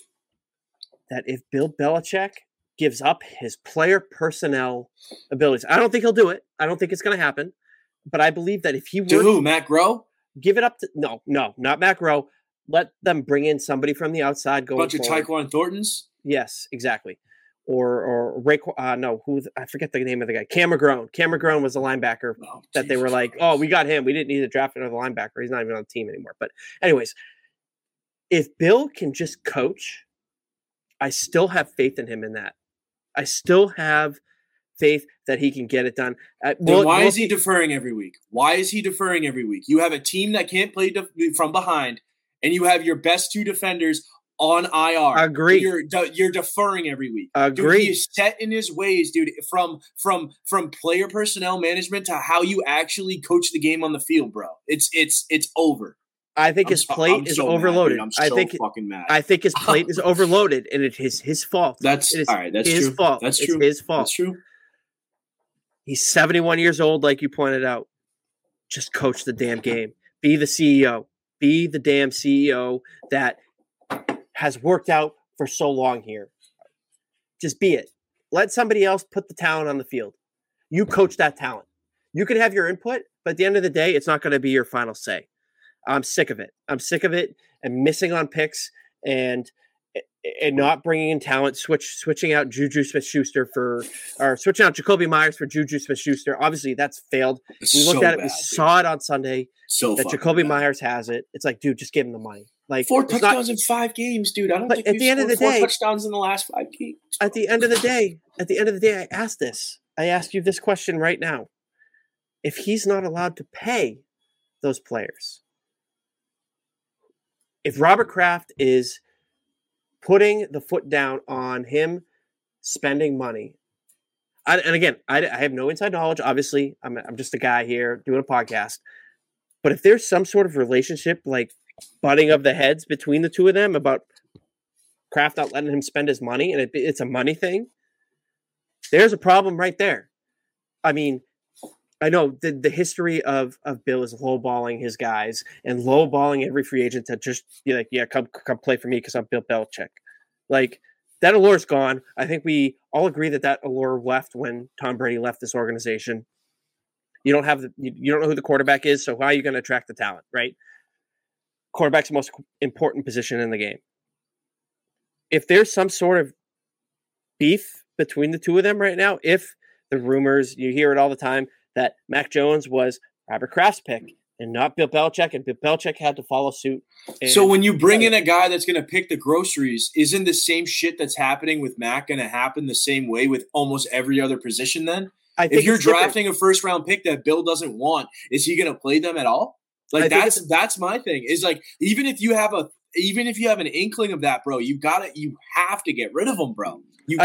that if Bill Belichick gives up his player personnel abilities, I don't think he'll do it. I don't think it's going to happen. But I believe that if he were to Matt Groh? Give it up to no, not Matt Groh. Let them bring in somebody from the outside. Bunch of Tyquan Thorntons. Yes, exactly. Or Ray. I forget the name of the guy. Cam McGrone. Cam McGrone was the linebacker that they were like, oh, we got him. We didn't need to draft another linebacker. He's not even on the team anymore. But anyways, if Bill can just coach, I still have faith in him in that. I still have faith that he can get it done. Then why is he deferring every week? Why is he deferring every week? You have a team that can't play from behind, and you have your best 2 defenders on IR. Agree. You're deferring every week. Agree. Dude, he is set in his ways, dude. From player personnel management to how you actually coach the game on the field, bro. It's over. I think his plate is overloaded. I'm so fucking mad. I think his plate is overloaded, and it is his fault. That's all right. That's his true. Fault. That's true. It's his fault. That's true. He's 71 years old, like you pointed out. Just coach the damn game. Be the CEO. Be the damn CEO that has worked out for so long here. Just be it. Let somebody else put the talent on the field. You coach that talent. You can have your input, but at the end of the day, it's not going to be your final say. I'm sick of it. I'm sick of it and missing on picks and not bringing in talent, switching out Juju Smith-Schuster switching out Jacoby Myers for Juju Smith-Schuster. Obviously, that's failed. We looked at it. We saw it on Sunday that Jacoby Myers has it. It's like, dude, just give him the money. Like 4 touchdowns in 5 games, dude. I don't think at the end of the day, 4 touchdowns in the last 5 games. At the end of the day, I asked this. I ask you this question right now. If he's not allowed to pay those players, if Robert Kraft is putting the foot down on him spending money, I have no inside knowledge. Obviously, I'm just a guy here doing a podcast. But if there's some sort of relationship, like butting of the heads between the two of them about Kraft not letting him spend his money, and it's a money thing, there's a problem right there. I mean, I know the history of Bill is lowballing his guys and lowballing every free agent to just be like, yeah, come play for me because I'm Bill Belichick. Like, that allure's gone. I think we all agree that allure left when Tom Brady left this organization. You don't know who the quarterback is, so how are you going to attract the talent, right? Quarterback's the most important position in the game. If there's some sort of beef between the two of them right now, if the rumors, you hear it all the time, that Mac Jones was Robert Kraft's pick, and not Bill Belichick, and Bill Belichick had to follow suit. So when you bring in a guy that's going to pick the groceries, isn't the same shit that's happening with Matt going to happen the same way with almost every other position then? If you're drafting a first-round pick that Bill doesn't want, is he going to play them at all? Like that's my thing. Is like even if you have an inkling of that, bro, you have to get rid of him, bro.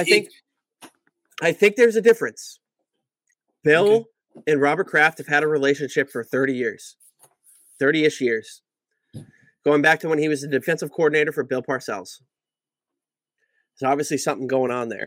I think there's a difference. Bill and Robert Kraft have had a relationship for 30 years. 30-ish years. Going back to when he was the defensive coordinator for Bill Parcells. There's obviously something going on there.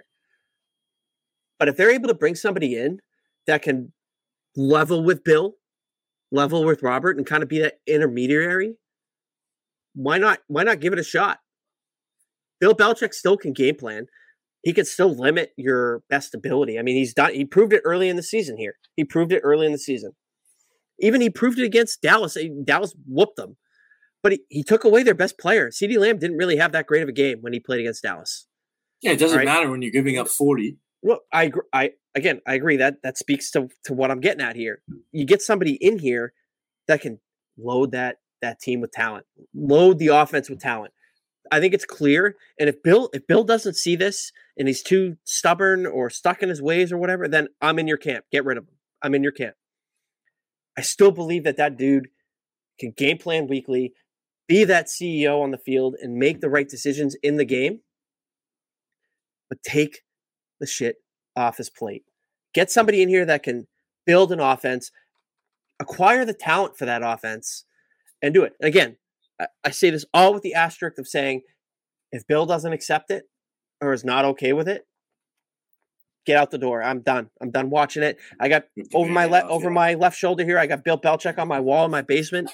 But if they're able to bring somebody in that can level with Bill, level with Robert, and kind of be that intermediary, why not give it a shot? Bill Belichick still can game plan. He can still limit your best ability. I mean, he proved it early in the season here. He proved it early in the season. Even he proved it against Dallas. Dallas whooped them. But he took away their best player. CeeDee Lamb didn't really have that great of a game when he played against Dallas. Yeah, it doesn't matter when you're giving up 40. Well, I agree that speaks to what I'm getting at here. You get somebody in here that can load that team with talent, load the offense with talent. I think it's clear. And if Bill doesn't see this and he's too stubborn or stuck in his ways or whatever, then I'm in your camp. Get rid of him. I'm in your camp. I still believe that dude can game plan weekly, be that CEO on the field, and make the right decisions in the game. But take the shit off his plate. Get somebody in here that can build an offense, acquire the talent for that offense, and do it. Again, I say this all with the asterisk of saying, if Bill doesn't accept it or is not okay with it, get out the door. I'm done. I'm done watching it. I got over my left shoulder here, I got Bill Belichick on my wall in my basement.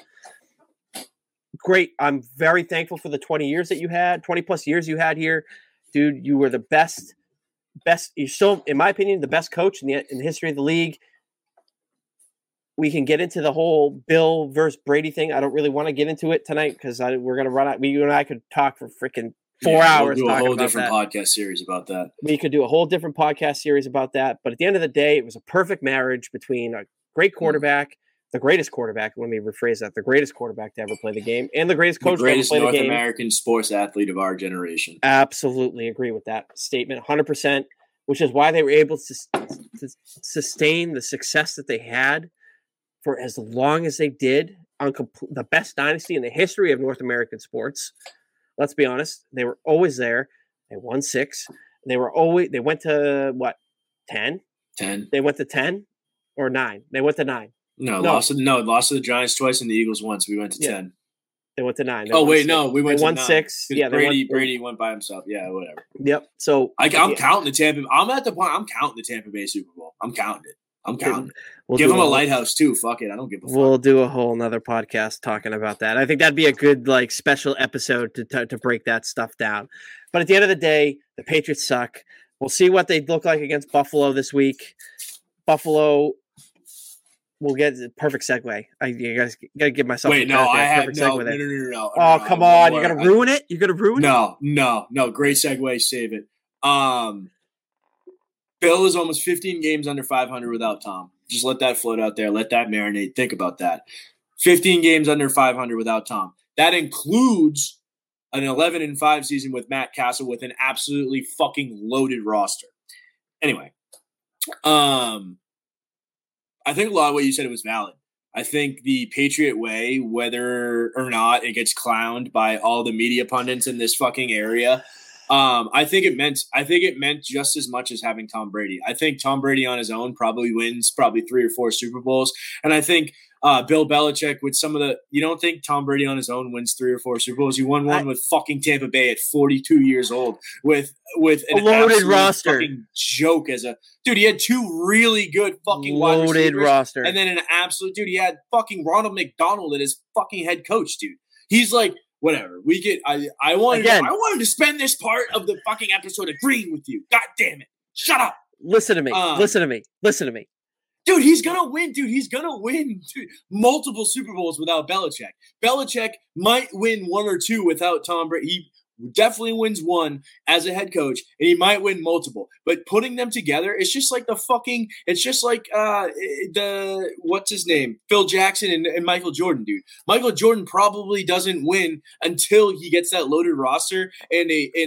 Great. I'm very thankful for the 20 plus years you had here. Dude, you were the best. You're still, in my opinion, the best coach in the history of the league. We can get into the whole Bill versus Brady thing. I don't really want to get into it tonight because we're going to run out. You and I could talk for freaking 4 hours. We'll do a whole different podcast series about that. We could do a whole different podcast series about that. But at the end of the day, it was a perfect marriage between a great quarterback, the greatest quarterback. Let me rephrase that: the greatest quarterback to ever play the game, and the greatest coach to ever play the game. North American sports athlete of our generation. Absolutely agree with that statement, 100%. Which is why they were able to sustain the success that they had for as long as they did on the best dynasty in the history of North American sports. Let's be honest. They were always there. They won 6. They went to what? 10? 10. They went to 10 or 9. They went to 9. Lost to the Giants twice and the Eagles once. We went to 10. They went to 9. We went to 9. 6. Yeah, Brady went by himself. Yeah, whatever. Yep. So I'm counting the Tampa. I'm at the point. I'm counting the Tampa Bay Super Bowl. I'm counting it. Give them a lighthouse too. Fuck it. I don't give a fuck. We'll do a whole nother podcast talking about that. I think that'd be a good special episode to break that stuff down. But at the end of the day, the Patriots suck. We'll see what they look like against Buffalo this week. Buffalo. We'll get the perfect segue. You guys got to give myself. Wait, no, I have no. Oh, come on! You're gonna ruin it. You're gonna ruin it. No. Great segue. Save it. Bill is almost 15 games under 500 without Tom. Just let that float out there. Let that marinate. Think about that. 15 games under 500 without Tom. That includes an 11-5 season with Matt Castle with an absolutely fucking loaded roster. Anyway, I think a lot of what you said was valid. I think the Patriot way, whether or not it gets clowned by all the media pundits in this fucking area, I think it meant just as much as having Tom Brady. I think Tom Brady on his own probably wins 3 or 4 Super Bowls, and I think Bill Belichick with some of the. You don't think Tom Brady on his own wins 3 or 4 Super Bowls? He won one with fucking Tampa Bay at 42 years old with an loaded roster. Fucking joke as a dude. He had 2 really good fucking loaded roster, and then an absolute dude. He had fucking Ronald McDonald as fucking head coach, dude. He's like. Whatever. I wanted to spend this part of the fucking episode agreeing with you. God damn it. Shut up. Listen to me. Listen to me. Dude, he's going to win. Dude, multiple Super Bowls without Belichick. Belichick might win 1 or 2 without Tom Brady. He definitely wins one as a head coach, and he might win multiple. But putting them together, it's just like it's just like what's his name? Phil Jackson and Michael Jordan, dude. Michael Jordan probably doesn't win until he gets that loaded roster and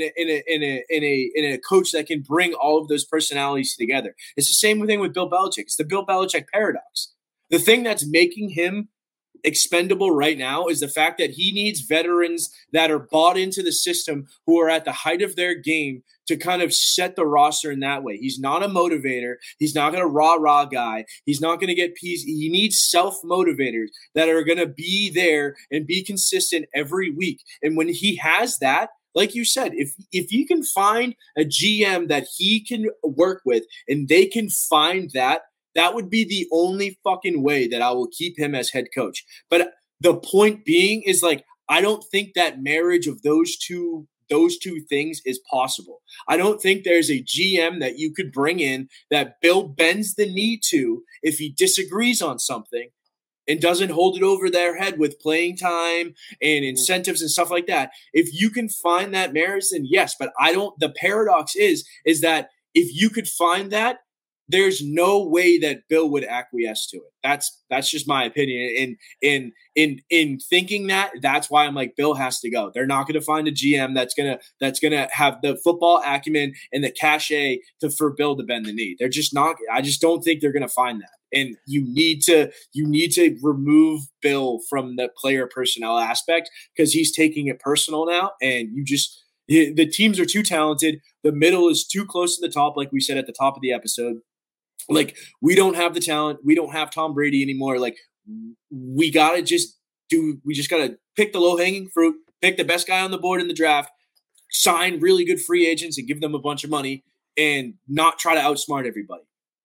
a coach that can bring all of those personalities together. It's the same thing with Bill Belichick. It's the Bill Belichick paradox. The thing that's making him expendable right now is the fact that he needs veterans that are bought into the system, who are at the height of their game, to kind of set the roster in that way. He's not a motivator. He's not going to rah guy. He's not going to get peas. He needs self-motivators that are going to be there and be consistent every week. And when he has that, like you said, if you can find a GM that he can work with and they can find that would be the only fucking way that I will keep him as head coach. But the point being is, like, I don't think that marriage of those two things is possible. I don't think there's a GM that you could bring in that Bill bends the knee to if he disagrees on something and doesn't hold it over their head with playing time and incentives and stuff like that. If you can find that marriage, then yes. But the paradox is that if you could find that, there's no way that Bill would acquiesce to it. That's just my opinion. And in thinking that, that's why I'm like, Bill has to go. They're not going to find a GM that's gonna have the football acumen and the cachet for Bill to bend the knee. They're just not. I just don't think they're going to find that. And you need to remove Bill from the player personnel aspect, because he's taking it personal now, and the teams are too talented. The middle is too close to the top, like we said at the top of the episode. Like, we don't have the talent. We don't have Tom Brady anymore. Like, we just got to pick the low-hanging fruit, pick the best guy on the board in the draft, sign really good free agents and give them a bunch of money, and not try to outsmart everybody.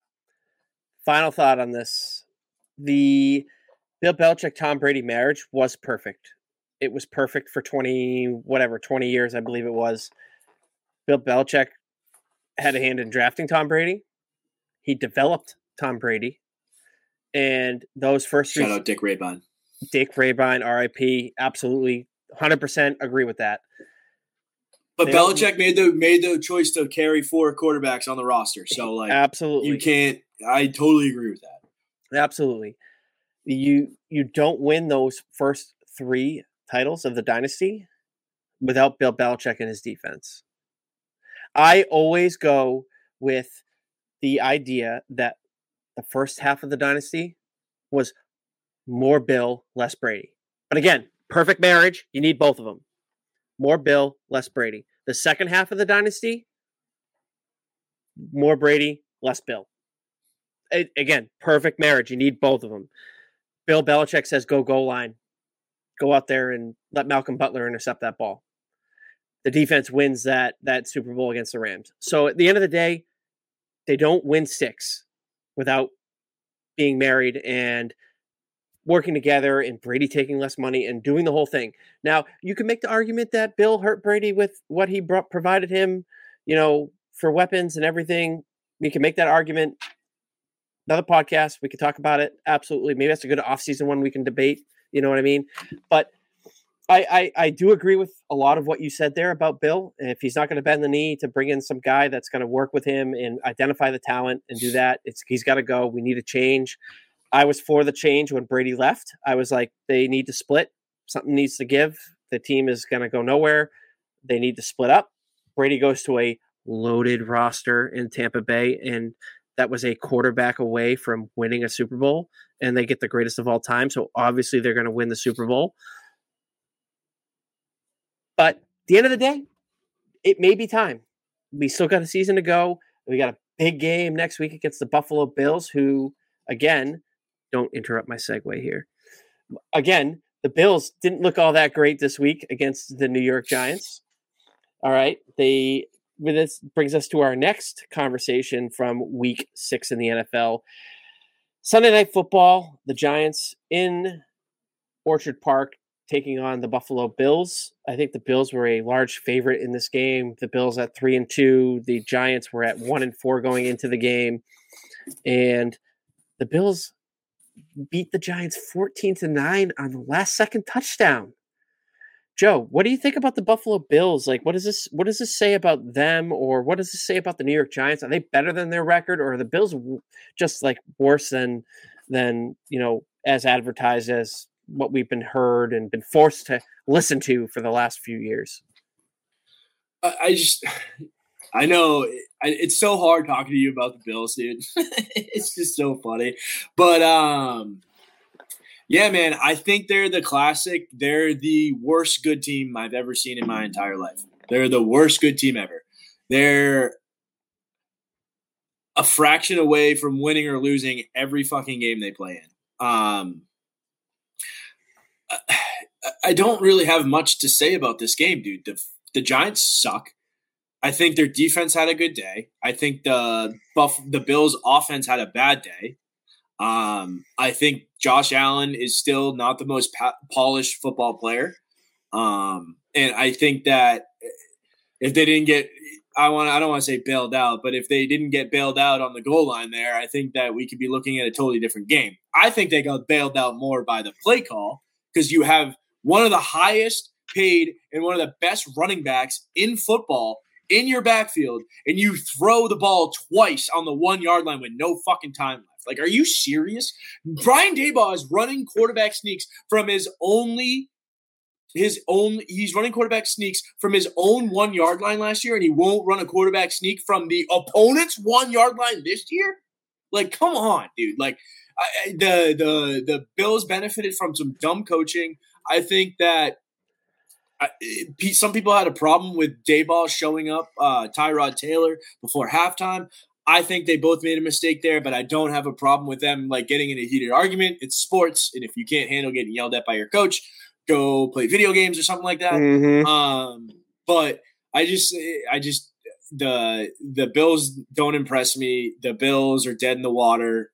Final thought on this. The Bill Belichick-Tom Brady marriage was perfect. It was perfect for 20 years, I believe it was. Bill Belichick had a hand in drafting Tom Brady. He developed Tom Brady. And those first three... Shout out Dick Rehbein. Dick Rehbein, RIP. Absolutely. 100% agree with that. But Belichick made the choice to carry 4 quarterbacks on the roster. So, like, absolutely, you can't... I totally agree with that. Absolutely. You don't win those first 3 titles of the dynasty without Bill Belichick and his defense. I always go with the idea that the first half of the dynasty was more Bill, less Brady. But again, perfect marriage. You need both of them. More Bill, less Brady. The second half of the dynasty, more Brady, less Bill. Again, perfect marriage. You need both of them. Bill Belichick says, go goal line. Go out there and let Malcolm Butler intercept that ball. The defense wins that Super Bowl against the Rams. So at the end of the day, they don't win 6 without being married and working together, and Brady taking less money and doing the whole thing. Now, you can make the argument that Bill hurt Brady with what he provided him, for weapons and everything. We can make that argument. Another podcast, we could talk about it. Absolutely. Maybe that's a good off-season one we can debate. You know what I mean? But I do agree with a lot of what you said there about Bill. If he's not going to bend the knee to bring in some guy that's going to work with him and identify the talent and do that, he's got to go. We need a change. I was for the change when Brady left. I was like, they need to split. Something needs to give. The team is going to go nowhere. They need to split up. Brady goes to a loaded roster in Tampa Bay, and that was a quarterback away from winning a Super Bowl, and they get the greatest of all time. So obviously they're going to win the Super Bowl. But at the end of the day, it may be time. We still got a season to go. We got a big game next week against the Buffalo Bills, who, again, don't interrupt my segue here. Again, the Bills didn't look all that great this week against the New York Giants. All right. This brings us to our next conversation from week 6 in the NFL. Sunday Night Football, the Giants in Orchard Park taking on the Buffalo Bills. I think the Bills were a large favorite in this game. The Bills at 3-2. The Giants were at 1-4 going into the game. And the Bills beat the Giants 14-9 on the last second touchdown. Joe, what do you think about the Buffalo Bills? Like, what does this say about them, or what does this say about the New York Giants? Are they better than their record, or are the Bills just like worse than as advertised as what we've been heard and been forced to listen to for the last few years? I know it's so hard talking to you about the Bills, dude. It's just so funny. But, yeah, man, I think they're the worst good team I've ever seen in my entire life. They're the worst good team ever. They're a fraction away from winning or losing every fucking game they play in. I don't really have much to say about this game, dude. The Giants suck. I think their defense had a good day. I think the Bills' offense had a bad day. I think Josh Allen is still not the most polished football player. And I think that if they didn't get – I don't want to say bailed out, but if they didn't get bailed out on the goal line there, I think that we could be looking at a totally different game. I think they got bailed out more by the play call because you have one of the highest paid and one of the best running backs in football in your backfield, and you throw the ball twice on the 1 yard line with no fucking time left. Like, are you serious? Brian Daboll is running quarterback sneaks from he's running quarterback sneaks from his own 1 yard line last year, and he won't run a quarterback sneak from the opponent's 1 yard line this year? Like, come on, dude. Like, the Bills benefited from some dumb coaching. I think that some people had a problem with Daboll showing up Tyrod Taylor before halftime. I think they both made a mistake there, but I don't have a problem with them like getting in a heated argument. It's sports, and if you can't handle getting yelled at by your coach, go play video games or something like that. Mm-hmm. But I just the Bills don't impress me. The Bills are dead in the water.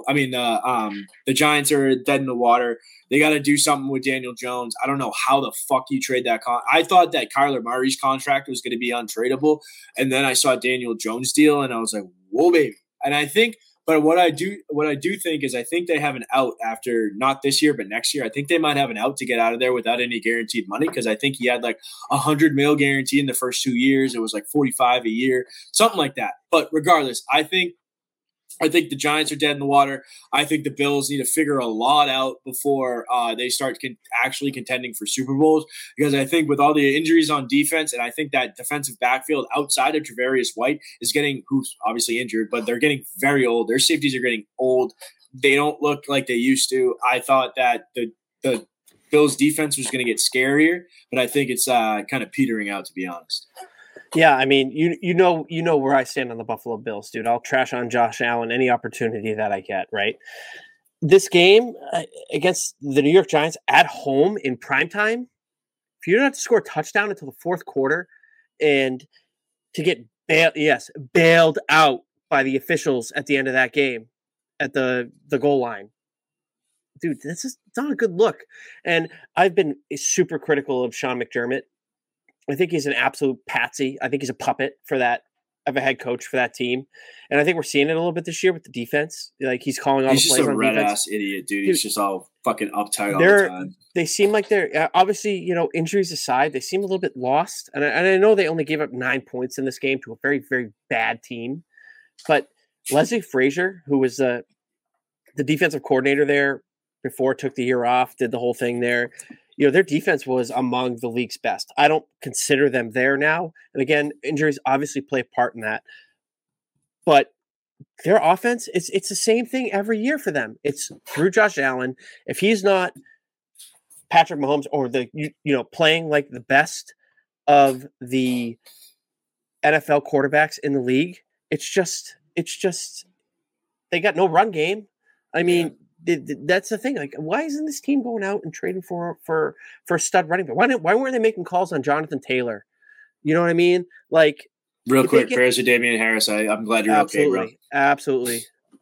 The Giants are dead in the water. They got to do something with Daniel Jones. I don't know how the fuck you trade that. I thought that Kyler Murray's contract was going to be untradeable, and then I saw Daniel Jones deal, and I was like, "Whoa, baby!" And I think, but what I do think is, I think they have an out after not this year, but next year. I think they might have an out to get out of there without any guaranteed money, because I think he had like $100 million guarantee in the first 2 years. It was like 45 a year, something like that. But regardless, I think the Giants are dead in the water. I think the Bills need to figure a lot out before they start actually contending for Super Bowls, because I think with all the injuries on defense, and I think that defensive backfield outside of Tre'Davious White is who's obviously injured, but they're getting very old. Their safeties are getting old. They don't look like they used to. I thought that the Bills defense was going to get scarier, but I think it's kind of petering out, to be honest. Yeah, I mean, you know where I stand on the Buffalo Bills, dude. I'll trash on Josh Allen any opportunity that I get, right? This game against the New York Giants at home in primetime, if you don't have to score a touchdown until the fourth quarter and to get bailed out by the officials at the end of that game at the goal line, dude, this is not a good look. And I've been super critical of Sean McDermott. I think he's an absolute patsy. I think he's a puppet for that, of a head coach for that team. And I think we're seeing it a little bit this year with the defense. Like, he's calling all the plays on defense. He's just a red-ass idiot, dude. He's just all fucking uptight all the time. They seem like they're obviously, injuries aside, they seem a little bit lost. And I know they only gave up 9 points in this game to a very, very bad team. But Leslie Frazier, who was the defensive coordinator there before, took the year off, did the whole thing there. Their defense was among the league's best. I don't consider them there now. And again, injuries obviously play a part in that. But their offense, it's the same thing every year for them. It's through Josh Allen. If he's not Patrick Mahomes or playing like the best of the NFL quarterbacks in the league, it's just they got no run game. I mean, that's the thing. Like, why isn't this team going out and trading for a stud running back? Why weren't they making calls on Jonathan Taylor? You know what I mean? Like, real quick, prayers to Damian Harris. I'm glad you're okay, bro. Absolutely.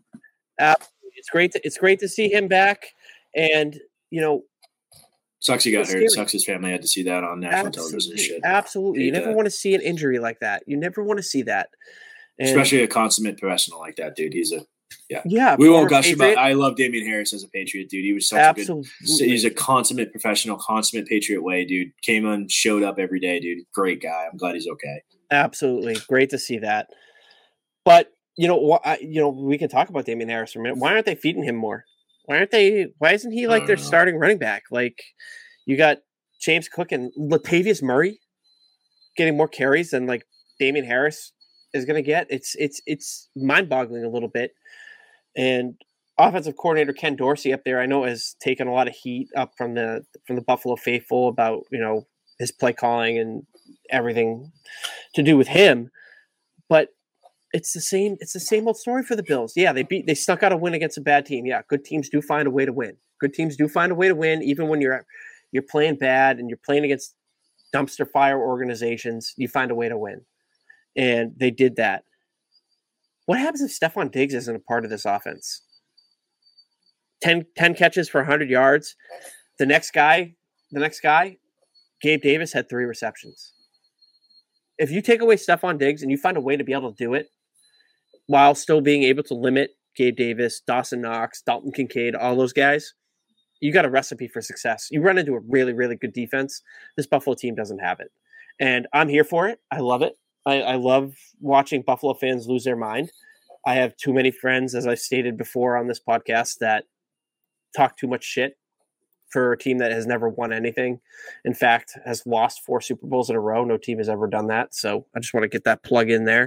It's great to see him back. And sucks he got hurt. Sucks his family had to see that on national television and shit. Absolutely. You never want to see an injury like that. You never want to see that. Especially a consummate professional like that, dude. He's a Yeah, We won't gush Patriot. about. I love Damian Harris as a Patriot, dude. He was such Absolutely. a good. He's a consummate professional, consummate Patriot way, dude. Came on, showed up every day, dude. Great guy. I'm glad he's okay. Absolutely, great to see that. But we can talk about Damian Harris for a minute. Why aren't they feeding him more? Why isn't he like their starting running back? Like, you got James Cook and Latavius Murray getting more carries than like Damian Harris is going to get. It's mind-boggling a little bit. And offensive coordinator Ken Dorsey up there, I know, has taken a lot of heat up from the Buffalo faithful about his play calling and everything to do with him. But it's the same old story for the Bills. Yeah, they snuck out a win against a bad team. Yeah, good teams do find a way to win. Good teams do find a way to win, even when you're playing bad and you're playing against dumpster fire organizations. You find a way to win, and they did that. What happens if Stephon Diggs isn't a part of this offense? 10 catches for 100 yards. The next guy, Gabe Davis, had 3 receptions. If you take away Stephon Diggs and you find a way to be able to do it while still being able to limit Gabe Davis, Dawson Knox, Dalton Kincaid, all those guys, you got a recipe for success. You run into a really, really good defense. This Buffalo team doesn't have it. And I'm here for it. I love it. I love watching Buffalo fans lose their mind. I have too many friends, as I've stated before on this podcast, that talk too much shit for a team that has never won anything. In fact, has lost 4 Super Bowls in a row. No team has ever done that. So I just want to get that plug in there.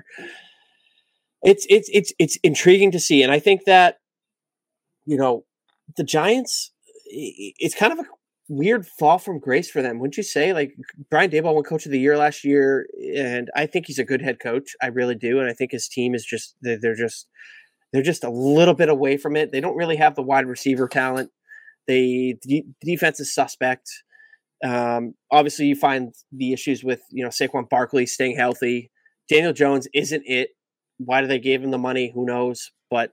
It's intriguing to see. And I think that, the Giants, it's kind of a weird fall from grace for them. Wouldn't you say? Like, Brian Daboll won Coach of the Year last year, and I think he's a good head coach. I really do. And I think his team is just, they're just a little bit away from it. They don't really have the wide receiver talent. The defense is suspect. Obviously, you find the issues with Saquon Barkley staying healthy. Daniel Jones isn't it. Why do they give him the money? Who knows? But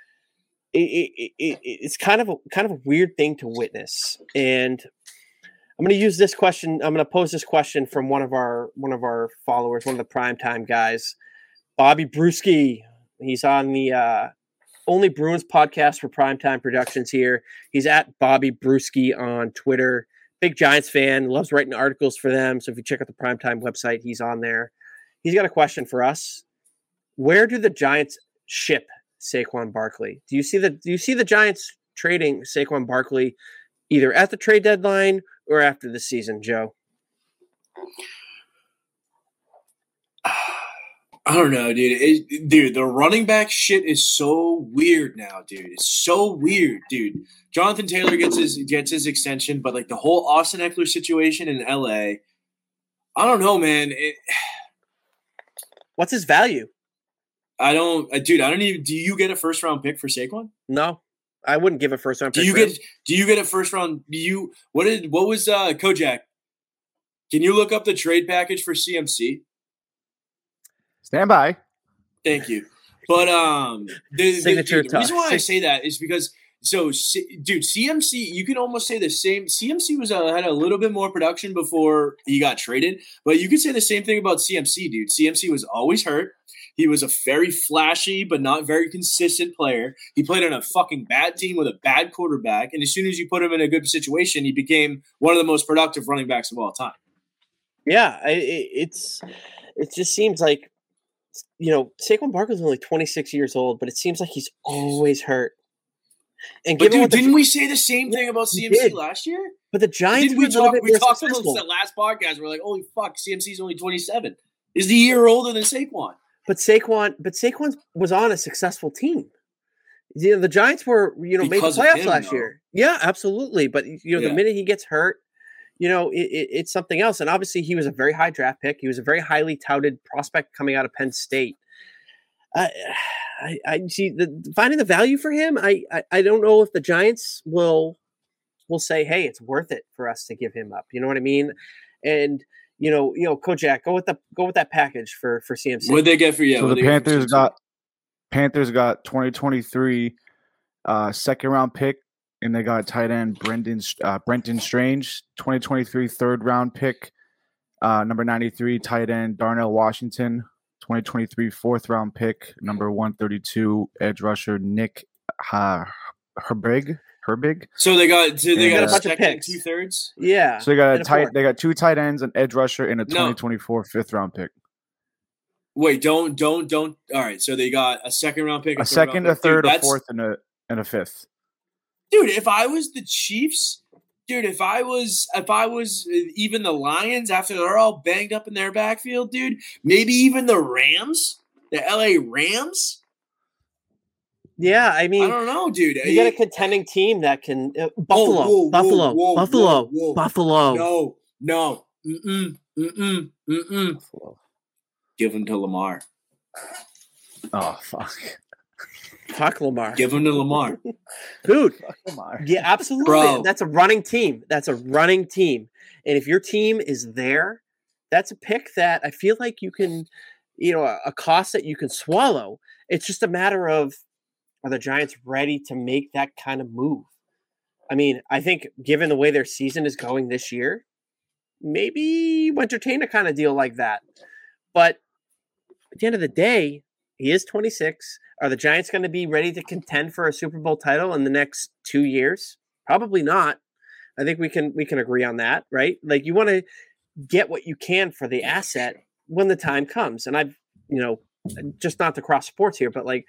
it's kind of a weird thing to witness. And I'm going to use this question. I'm going to pose this question from one of our followers, one of the primetime guys, Bobby Brewski. He's on the Only Bruins podcast for Primetime Productions here. He's at Bobby Brewski on Twitter. Big Giants fan, loves writing articles for them. So if you check out the Primetime website, he's on there. He's got a question for us. Where do the Giants ship Saquon Barkley? Do you see the Giants trading Saquon Barkley either at the trade deadline or after the season, Joe? I don't know, dude. Dude, the running back shit is so weird now, dude. It's so weird, dude. Jonathan Taylor gets his extension, but like the whole Austin Eckler situation in LA, I don't know, man. What's his value? I don't even. Do you get a first round pick for Saquon? No, I wouldn't give a first round pick. Do you get a first round? What was Kojak? Can you look up the trade package for CMC? Stand by. Thank you. But the reason why I say that is because dude, CMC, you can almost say the same. CMC had a little bit more production before he got traded, but you could say the same thing about CMC, dude. CMC was always hurt. He was a very flashy but not very consistent player. He played on a fucking bad team with a bad quarterback, and as soon as you put him in a good situation, he became one of the most productive running backs of all time. Yeah, it just seems like, Saquon Barkley's only 26 years old, but it seems like he's always hurt. And but dude, didn't we say the same thing about CMC last year? But the Giants we talked about the last podcast. We're like, holy fuck, CMC's only 27. Is the year older than Saquon? But Saquon was on a successful team. The Giants were, made the playoffs last year. Yeah, absolutely. But the minute he gets hurt, it's something else. And obviously, he was a very high draft pick. He was a very highly touted prospect coming out of Penn State. I see finding the value for him. I don't know if the Giants will say, hey, it's worth it for us to give him up. You know what I mean? And Kojak, go with that package for CMC. What did they get for you? So the Panthers got 2023 second round pick, and they got tight end Brenton Strange, 2023 third round pick, number 93 tight end Darnell Washington, 2023 4th-round pick, number 132, edge rusher Nick Herbig. So they got a bunch of second, picks. 2/3. Yeah. So they got and a fourth. they got 2 tight ends, an edge rusher, and a No. 2024 5th-round pick. Wait, don't. All right, so they got a second-round pick, A second, a third, a fourth, and a fifth. Dude, if I was the Chiefs, if I was even the Lions after they're all banged up in their backfield, dude, maybe even the Rams, the LA Rams. Yeah, I mean, I don't know, dude. You get a contending team that can Buffalo. No. Give him to Lamar. Oh, fuck. Fuck Lamar. Give him to Lamar. Dude. Fuck Lamar. Yeah, absolutely. Bro. That's a running team. And if your team is there, that's a pick that I feel like you can, a cost that you can swallow. It's just a matter of, are the Giants ready to make that kind of move? I mean, I think given the way their season is going this year, maybe you entertain a kind of deal like that. But at the end of the day, he is 26. Are the Giants going to be ready to contend for a Super Bowl title in the next 2 years? Probably not. I think we can agree on that, right? Like, you want to get what you can for the asset when the time comes. And I've, just not to cross sports here, but like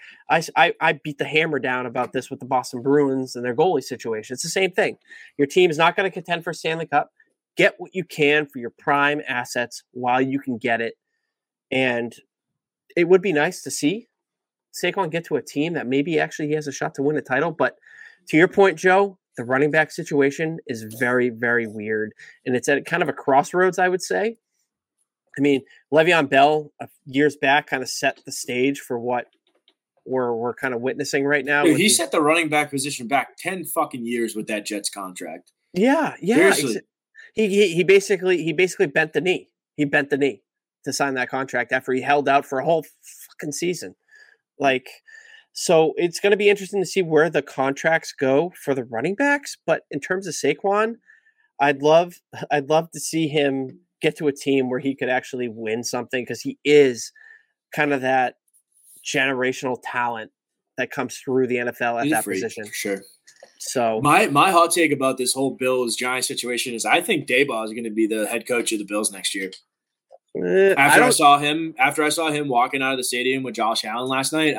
I beat the hammer down about this with the Boston Bruins and their goalie situation. It's the same thing. Your team is not going to contend for Stanley Cup. Get what you can for your prime assets while you can get it. And it would be nice to see Saquon get to a team that maybe actually he has a shot to win a title. But to your point, Joe, the running back situation is very, very weird. And it's at kind of a crossroads, I would say. I mean, Le'Veon Bell years back kind of set the stage for what we're kind of witnessing right now. Dude, he set the running back position back 10 fucking years with that Jets contract. Yeah. Seriously. He basically bent the knee. He bent the knee to sign that contract after he held out for a whole fucking season. Like, so it's going to be interesting to see where the contracts go for the running backs. But in terms of Saquon, I'd love to see him get to a team where he could actually win something, because he is kind of that generational talent that comes through the NFL at that position. For sure. So my hot take about this whole Bills Giants situation is I think Daboll is going to be the head coach of the Bills next year. After I saw him walking out of the stadium with Josh Allen last night,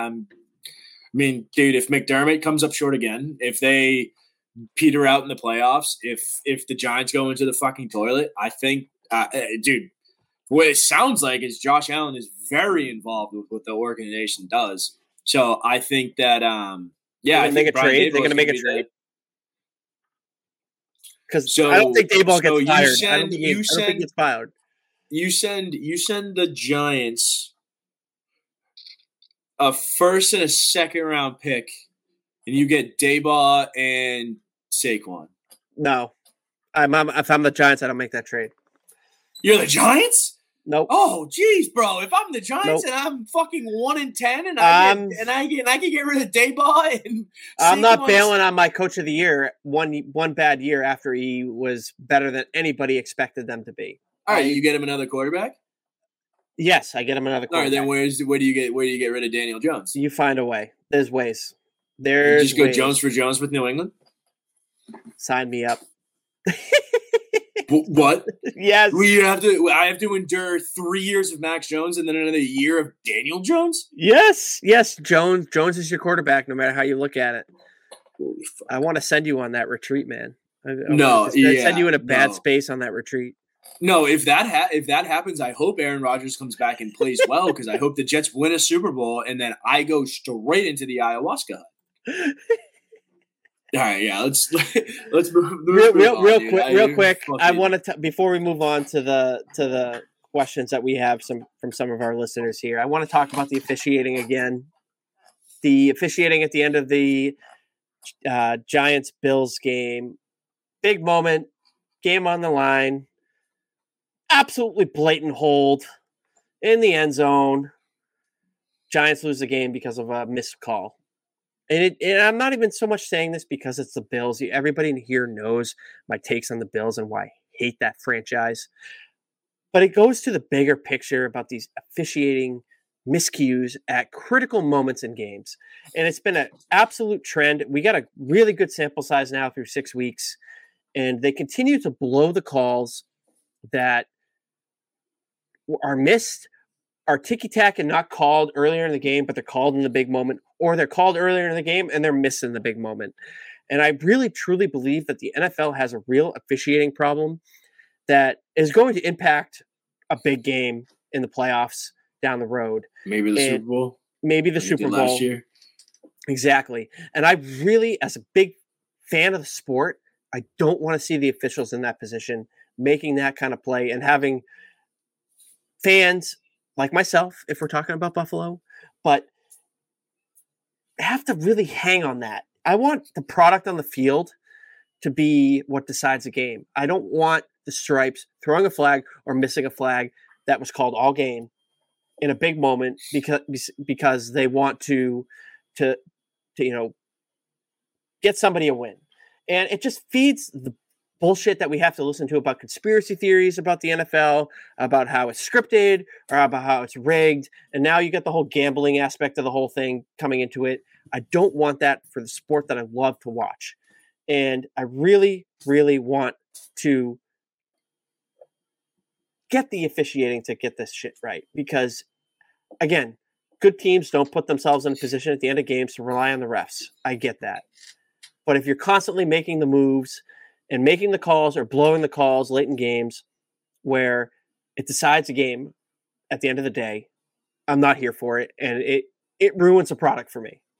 dude, if McDermott comes up short again, if they peter out in the playoffs, if the Giants go into the fucking toilet, I think, dude, what it sounds like is Josh Allen is very involved with what the organization does. So I think that, I think Brian trade. They're going to make a trade. Because I don't think Daboll gets fired. I don't think he gets fired. You send the Giants a first and a second round pick, and you get Daboll and Saquon. No, if I'm the Giants, I don't make that trade. You're the Giants? Nope. Oh, geez, bro. If I'm the Giants and I'm fucking 1-10 and I can get rid of Daboll and I'm not bailing on my coach of the year one bad year after he was better than anybody expected them to be. All right, you get him another quarterback? Yes, I get him another quarterback. All right, then where do you get rid of Daniel Jones? You find a way. There's ways. You just go Jones for Jones with New England? Sign me up. What? Yes. I have to endure 3 years of Max Jones and then another year of Daniel Jones? Yes. Jones is your quarterback, no matter how you look at it. Holy fuck. I want to send you on that retreat, man. Send you in a bad space on that retreat. No, if that happens, I hope Aaron Rodgers comes back and plays well, because I hope the Jets win a Super Bowl and then I go straight into the ayahuasca hut. All right, yeah, let's move real quick. I want to before we move on to the questions that we have from some of our listeners here. I want to talk about the officiating again. The officiating at the end of the Giants Bills game, big moment, game on the line, absolutely blatant hold in the end zone. Giants lose the game because of a missed call. And I'm not even so much saying this because it's the Bills. Everybody in here knows my takes on the Bills and why I hate that franchise. But it goes to the bigger picture about these officiating miscues at critical moments in games. And it's been an absolute trend. We got a really good sample size now through 6 weeks, and they continue to blow the calls that are missed, are ticky-tack and not called earlier in the game, but they're called in the big moment, or they're called earlier in the game and they're missed in the big moment. And I really, truly believe that the NFL has a real officiating problem that is going to impact a big game in the playoffs down the road. Maybe the Super Bowl. Maybe the Super Bowl. Last year. Exactly. And I really, as a big fan of the sport, I don't want to see the officials in that position making that kind of play and having fans like myself, if we're talking about Buffalo, but have to really hang on that. I want the product on the field to be what decides a game. I don't want the stripes throwing a flag or missing a flag that was called all game in a big moment because they want to get somebody a win. And it just feeds the bullshit that we have to listen to about conspiracy theories about the NFL, about how it's scripted or about how it's rigged. And now you get the whole gambling aspect of the whole thing coming into it. I don't want that for the sport that I love to watch. And I really, really want to get the officiating to get this shit right. Because, again, good teams don't put themselves in a position at the end of games to rely on the refs. I get that. But if you're constantly making the moves and making the calls or blowing the calls late in games where it decides a game at the end of the day, I'm not here for it. And it ruins the product for me.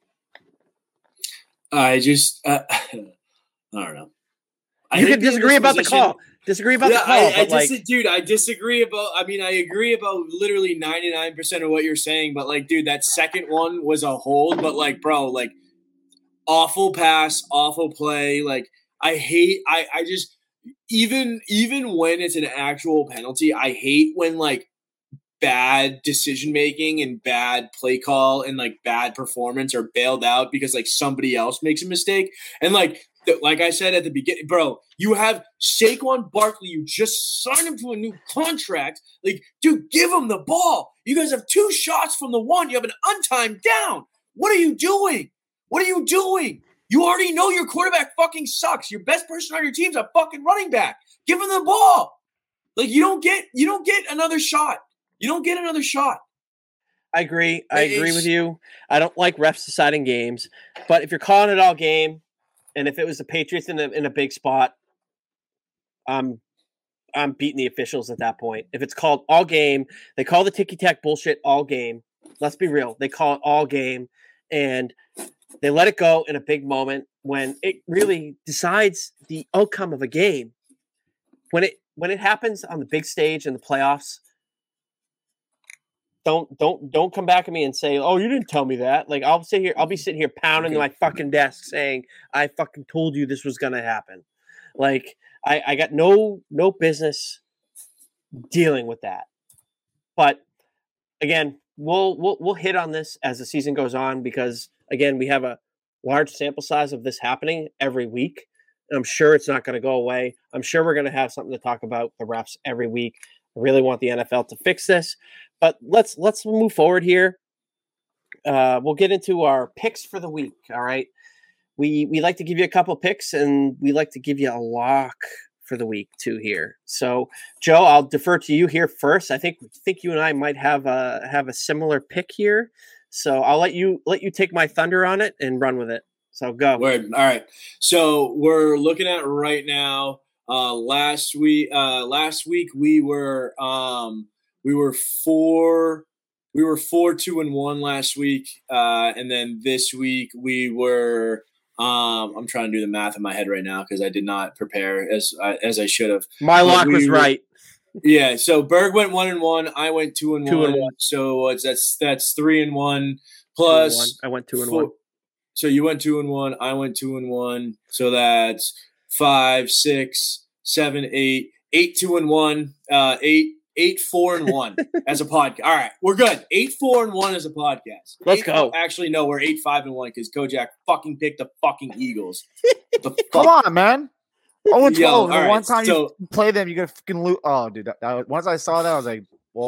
I don't know. You can disagree about the call. Disagree about the call. I disagree about. I mean, I agree about literally 99% of what you're saying. But like, dude, that second one was a hold. But like, bro, like, awful pass, awful play. Like, I hate. I just even when it's an actual penalty, I hate when like bad decision making and bad play call and like bad performance are bailed out because like somebody else makes a mistake. And like I said at the beginning, bro, you have Saquon Barkley. You just signed him to a new contract. Like, dude, give him the ball. You guys have 2 shots from the one. You have an untimed down. What are you doing? What are you doing? You already know your quarterback fucking sucks. Your best person on your team's a fucking running back. Give him the ball. Like, you don't get another shot. You don't get another shot. I agree. I agree with you. I don't like refs deciding games, but if you're calling it all game, and if it was the Patriots in a big spot, I'm beating the officials at that point. If it's called all game, they call the ticky-tack bullshit all game. Let's be real. They call it all game, and they let it go in a big moment when it really decides the outcome of a game. When it happens on the big stage in the playoffs, don't come back at me and say, "Oh, you didn't tell me that." Like, I'll be sitting here pounding my fucking desk saying, "I fucking told you this was gonna happen." Like, I got no business dealing with that. But again, we'll hit on this as the season goes on because again, we have a large sample size of this happening every week. And I'm sure it's not going to go away. I'm sure we're going to have something to talk about the refs every week. I really want the NFL to fix this. But let's move forward here. We'll get into our picks for the week. All right. We like to give you a couple picks, and we like to give you a lock for the week too here. So, Joe, I'll defer to you here first. I think you and I might have a similar pick here. So I'll let you take my thunder on it and run with it. So go. Word. All right. So we're looking at right now. Last week we were 4-2-1 last week, and then this week we were. I'm trying to do the math in my head right now because I did not prepare as I should have. My lock was right. Yeah. So Berg went 1-1. I went 2-1. So that's 3-1 plus. 2-1. I went 2-1. So you went 2-1. I went 2-1. So that's 5, 6, 7, 8, 2-1. 8-4-1 as a podcast. All right, we're good. 8-4-1 as a podcast. Let's go. Actually, no, we're 8-5-1 because Kojak fucking picked the fucking Eagles. Come on, man. 0-12. Right, one time you play them, you get fucking lose. Oh, dude. Once I saw that, I was like, well,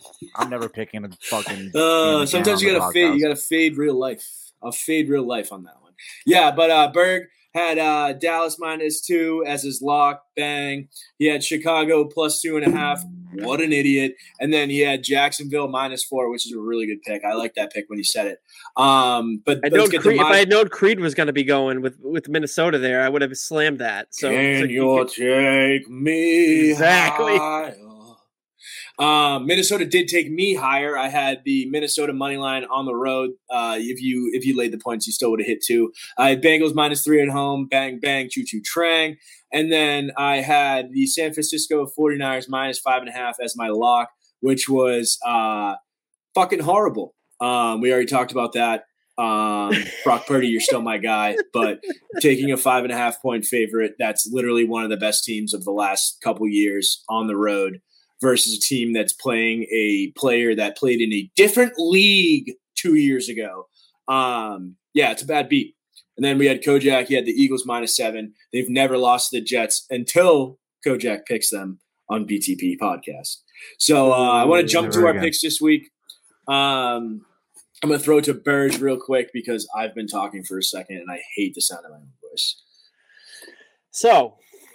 I'm never picking a fucking. Sometimes you gotta fade. You gotta fade real life. I'll fade real life on that one. Yeah, but Berg had Dallas -2 as his lock. Bang. He had Chicago +2.5. What an idiot. And then he had Jacksonville -4, which is a really good pick. I like that pick when he said it. But if I had known Creed was going to be going with Minnesota there, I would have slammed that. So Can you take me exactly. higher? Minnesota did take me higher. I had the Minnesota money line on the road. If you laid the points, you still would have hit 2. I had Bengals -3 at home. Bang, bang, choo-choo, trang. And then I had the San Francisco 49ers -5.5 as my lock, which was fucking horrible. We already talked about that. Brock Purdy, you're still my guy, but taking a 5.5 point favorite, that's literally one of the best teams of the last couple years on the road versus a team that's playing a player that played in a different league 2 years ago. It's a bad beat. And then we had Kojak. He had the Eagles -7. They've never lost to the Jets until Kojak picks them on BTP podcast. So I want to jump to our picks this week. I'm going to throw it to Burge real quick because I've been talking for a second and I hate the sound of my own voice. So,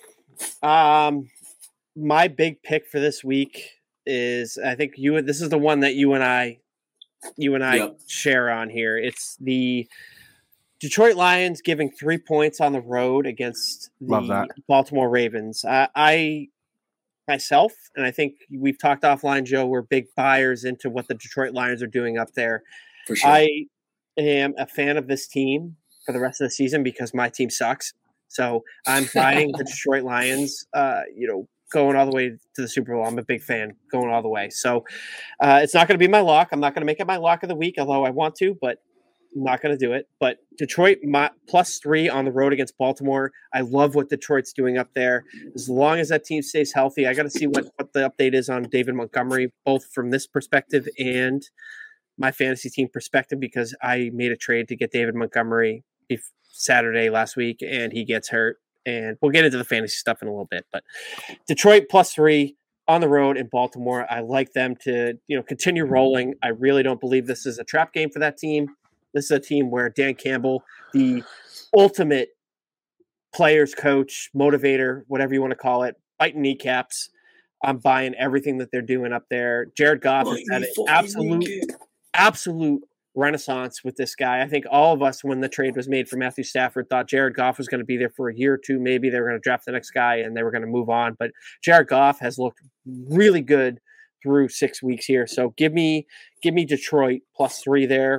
my big pick for this week is, I think this is the one that you and I yep. share on here. It's the Detroit Lions giving 3 points on the road against the Baltimore Ravens. I myself, and I think we've talked offline, Joe, we're big buyers into what the Detroit Lions are doing up there. For sure. I am a fan of this team for the rest of the season because my team sucks. So I'm buying the Detroit Lions, going all the way to the Super Bowl. I'm a big fan going all the way. So it's not going to be my lock. I'm not going to make it my lock of the week, although I want to, but I'm not going to do it. But Detroit +3 on the road against Baltimore. I love what Detroit's doing up there. As long as that team stays healthy, I got to see what the update is on David Montgomery, both from this perspective and my fantasy team perspective, because I made a trade to get David Montgomery Saturday last week, and he gets hurt. And we'll get into the fantasy stuff in a little bit. But Detroit +3 on the road in Baltimore. I like them to continue rolling. I really don't believe this is a trap game for that team. This is a team where Dan Campbell, the ultimate players coach, motivator, whatever you want to call it, biting kneecaps. I'm buying everything that they're doing up there. Jared Goff has had an absolute renaissance with this guy. I think all of us, when the trade was made for Matthew Stafford, thought Jared Goff was going to be there for a year or two. Maybe they were going to draft the next guy and they were going to move on. But Jared Goff has looked really good through 6 weeks here. So give me Detroit +3 there.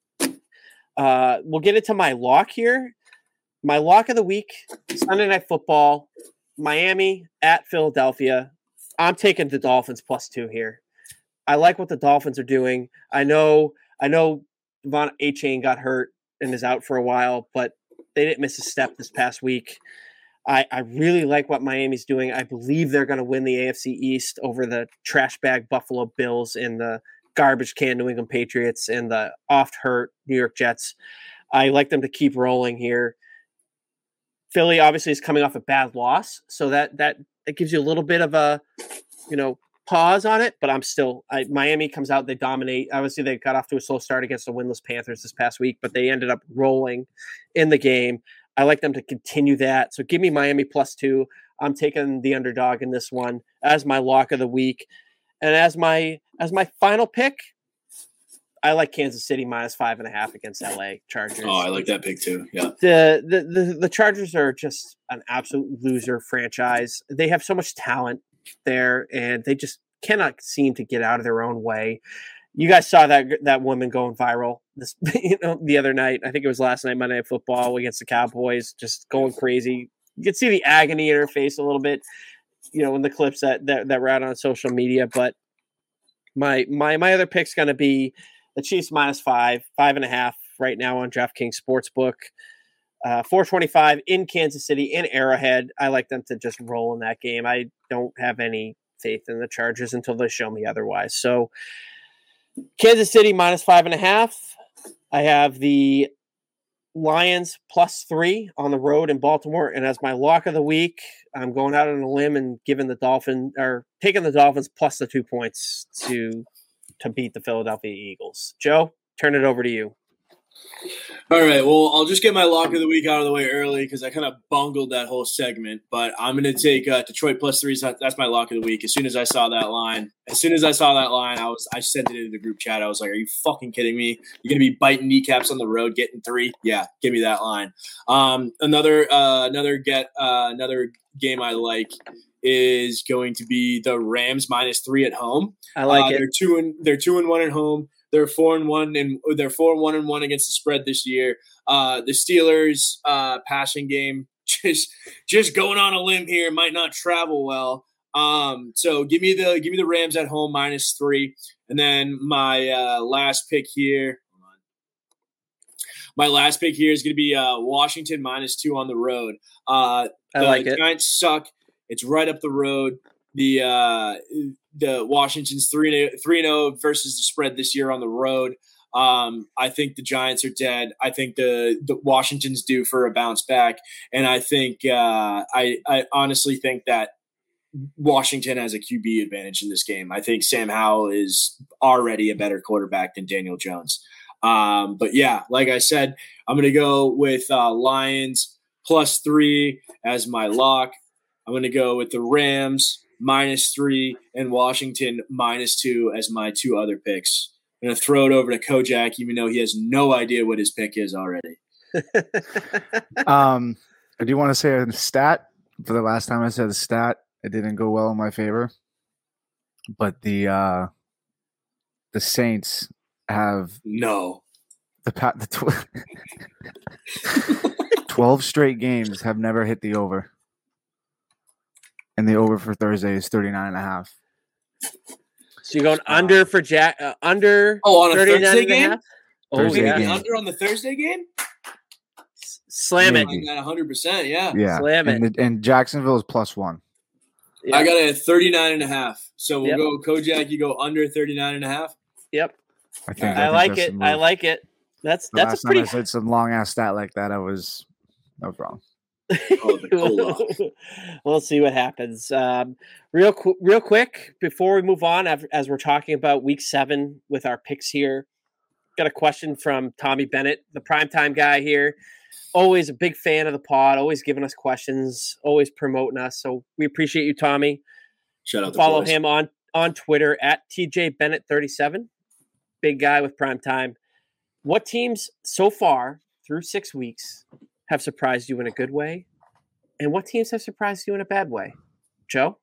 We'll get into my lock here. My lock of the week, Sunday Night Football, Miami at Philadelphia. I'm taking the Dolphins +2 here. I like what the Dolphins are doing. I know Devon Achane got hurt and is out for a while, but they didn't miss a step this past week. I really like what Miami's doing. I believe they're going to win the AFC East over the trash bag Buffalo Bills and the garbage can New England Patriots and the oft-hurt New York Jets. I like them to keep rolling here. Philly obviously is coming off a bad loss, so that gives you a little bit of a pause on it, but Miami comes out, they dominate. Obviously, they got off to a slow start against the winless Panthers this past week, but they ended up rolling in the game. I like them to continue that. So give me Miami +2. I'm taking the underdog in this one as my lock of the week. And as my final pick, I like Kansas City -5.5 against LA Chargers. Oh, I like that pick too. Yeah. The Chargers are just an absolute loser franchise. They have so much talent there, and they just cannot seem to get out of their own way. You guys saw that woman going viral the other night. I think it was last night, Monday Night Football against the Cowboys, just going crazy. You could see the agony in her face a little bit, in the clips that were out on social media. But my other pick's going to be the Chiefs -5.5 right now on DraftKings Sportsbook. 425 in Kansas City in Arrowhead. I like them to just roll in that game. I don't have any faith in the Chargers until they show me otherwise. So Kansas City -5.5. I have the Lions +3 on the road in Baltimore. And as my lock of the week, I'm going out on a limb and taking the Dolphins plus the 2 points to beat the Philadelphia Eagles. Joe, turn it over to you. All right, well, I'll just get my lock of the week out of the way early because I kind of bungled that whole segment. But I'm going to take Detroit +3. That's my lock of the week. As soon as I saw that line, I sent it into the group chat. I was like, "Are you fucking kidding me? You're going to be biting kneecaps on the road, getting 3? Yeah, give me that line." Another game I like is going to be the Rams -3 at home. I like it. They're 2-1 at home. They're 4-1 and they're 4-1 against the spread this year. The Steelers passing game just going on a limb here might not travel well. So give me the Rams at home -3, and then my last pick here. My last pick here is going to be Washington -2 on the road. I like it. The Giants suck. It's right up the road. The Washington's 3-0 versus the spread this year on the road. I think the Giants are dead. I think the Washington's due for a bounce back, and I think I honestly think that Washington has a QB advantage in this game. I think Sam Howell is already a better quarterback than Daniel Jones. But yeah, like I said, I'm going to go with Lions +3 as my lock. I'm going to go with the Rams -3 and Washington -2 as my 2 other picks. I'm going to throw it over to Kojak, even though he has no idea what his pick is already. I do want to say a stat. For the last time I said a stat, it didn't go well in my favor. But the Saints have the 12 straight games have never hit the over. And the over for Thursday is 39.5. So you're going under for Jack under on a Thursday game? Thursday game. Under on the Thursday game? Slam it. I'm at 100%, yeah. Slam it. And Jacksonville is +1. Yeah. I got it at 39.5. So we'll go Kojak, you go under 39.5. Yep. I like it. I like it. That's the a last pretty. time I said some long ass stat like that, I was wrong. We'll see what happens. Real quick before we move on, as we're talking about Week 7 with our picks here, got a question from Tommy Bennett, the primetime guy here. Always a big fan of the pod, always giving us questions, always promoting us. So we appreciate you, Tommy. Shout out. Follow him on Twitter at TJBennett37. Big guy with primetime. What teams so far through 6 weeks have surprised you in a good way, and what teams have surprised you in a bad way? Joe?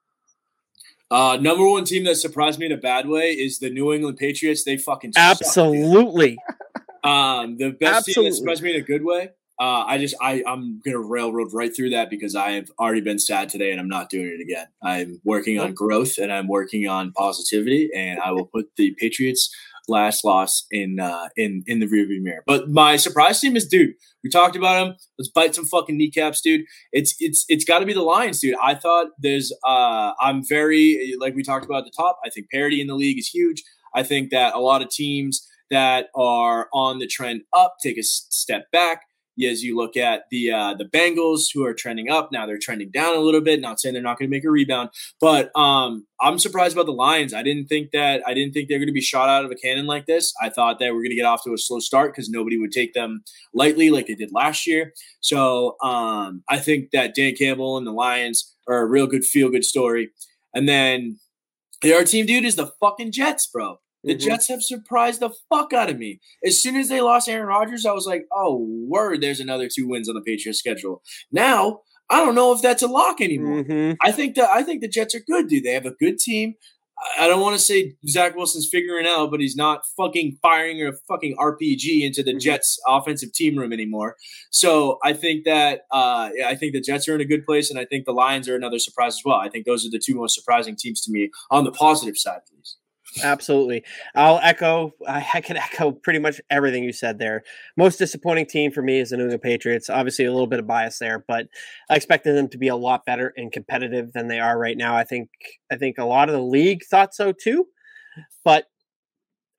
Number one team that surprised me in a bad way is the New England Patriots. They fucking absolutely suck, the best team that surprised me in a good way. I'm gonna railroad right through that because I have already been sad today and I'm not doing it again. I'm working on growth and I'm working on positivity, and I will put the Patriots last loss in the rearview mirror. But my surprise team is, dude, we talked about them. Let's bite some fucking kneecaps, dude. It's got to be the Lions, dude. I thought I'm very, like we talked about at the top, I think parity in the league is huge. I think that a lot of teams that are on the trend up take a step back. As you look at the Bengals, who are trending up, now they're trending down a little bit. Not saying they're not going to make a rebound, but I'm surprised about the Lions. I didn't think they're going to be shot out of a cannon like this. I thought that we're going to get off to a slow start because nobody would take them lightly like they did last year. So I think that Dan Campbell and the Lions are a real good feel-good story. And then the other team, dude, is the fucking Jets, bro. The Jets have surprised the fuck out of me. As soon as they lost Aaron Rodgers, I was like, oh, word, there's another 2 wins on the Patriots schedule. Now, I don't know if that's a lock anymore. I think the Jets are good, dude. They have a good team. I don't want to say Zach Wilson's figuring out, but he's not fucking firing a fucking RPG into the Jets offensive team room anymore. So I think that I think the Jets are in a good place, and I think the Lions are another surprise as well. I think those are the 2 most surprising teams to me on the positive side, at least. Absolutely. I can echo pretty much everything you said there. Most disappointing team for me is the New England Patriots. Obviously a little bit of bias there, but I expected them to be a lot better and competitive than they are right now. I think a lot of the league thought so too, but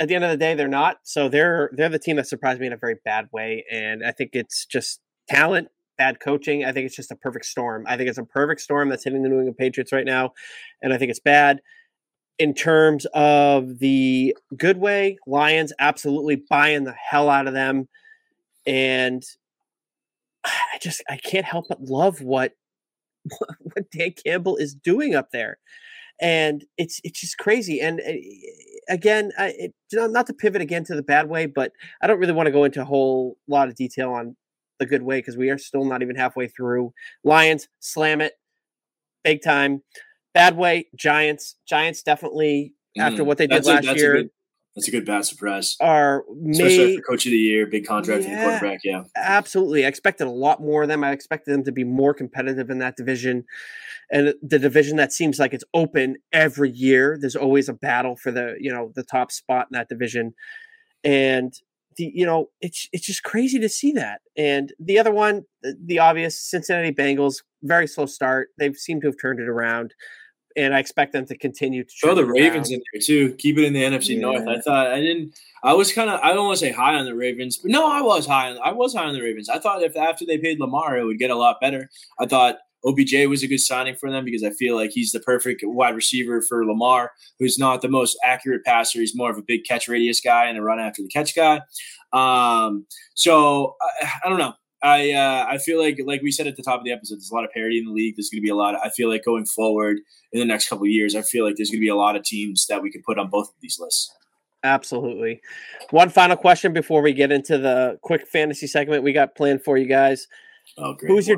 at the end of the day, they're not. So they're the team that surprised me in a very bad way. And I think it's just talent, bad coaching. I think it's just a perfect storm. I think it's a perfect storm that's hitting the New England Patriots right now. And I think it's bad. In terms of the good way, Lions absolutely buying the hell out of them. And I can't help but love what Dan Campbell is doing up there. And it's just crazy. And again, not to pivot again to the bad way, but I don't really want to go into a whole lot of detail on the good way because we are still not even halfway through. Lions, slam it, big time. Bad way, Giants. Giants definitely, after what they did last year. That's a good bad surprise. Especially after Coach of the Year, big contract for the quarterback, yeah. Absolutely. I expected a lot more of them. I expected them to be more competitive in that division. And the division that seems like it's open every year. There's always a battle for the top spot in that division. And it's just crazy to see that. And the other one, the obvious Cincinnati Bengals, very slow start. They seem to have turned it around. And I expect them to continue to throw the Ravens in there too. Keep it in the NFC North. I don't want to say high on the Ravens, but no, I was high on the Ravens. I thought if after they paid Lamar, it would get a lot better. I thought OBJ was a good signing for them because I feel like he's the perfect wide receiver for Lamar, who's not the most accurate passer. He's more of a big catch radius guy and a run after the catch guy. So I don't know. I feel like we said at the top of the episode, there's a lot of parity in the league. There's going to be a lot. I feel like going forward in the next couple of years, I feel like there's going to be a lot of teams that we could put on both of these lists. Absolutely. One final question before we get into the quick fantasy segment we got planned for you guys. Oh, great. Who's your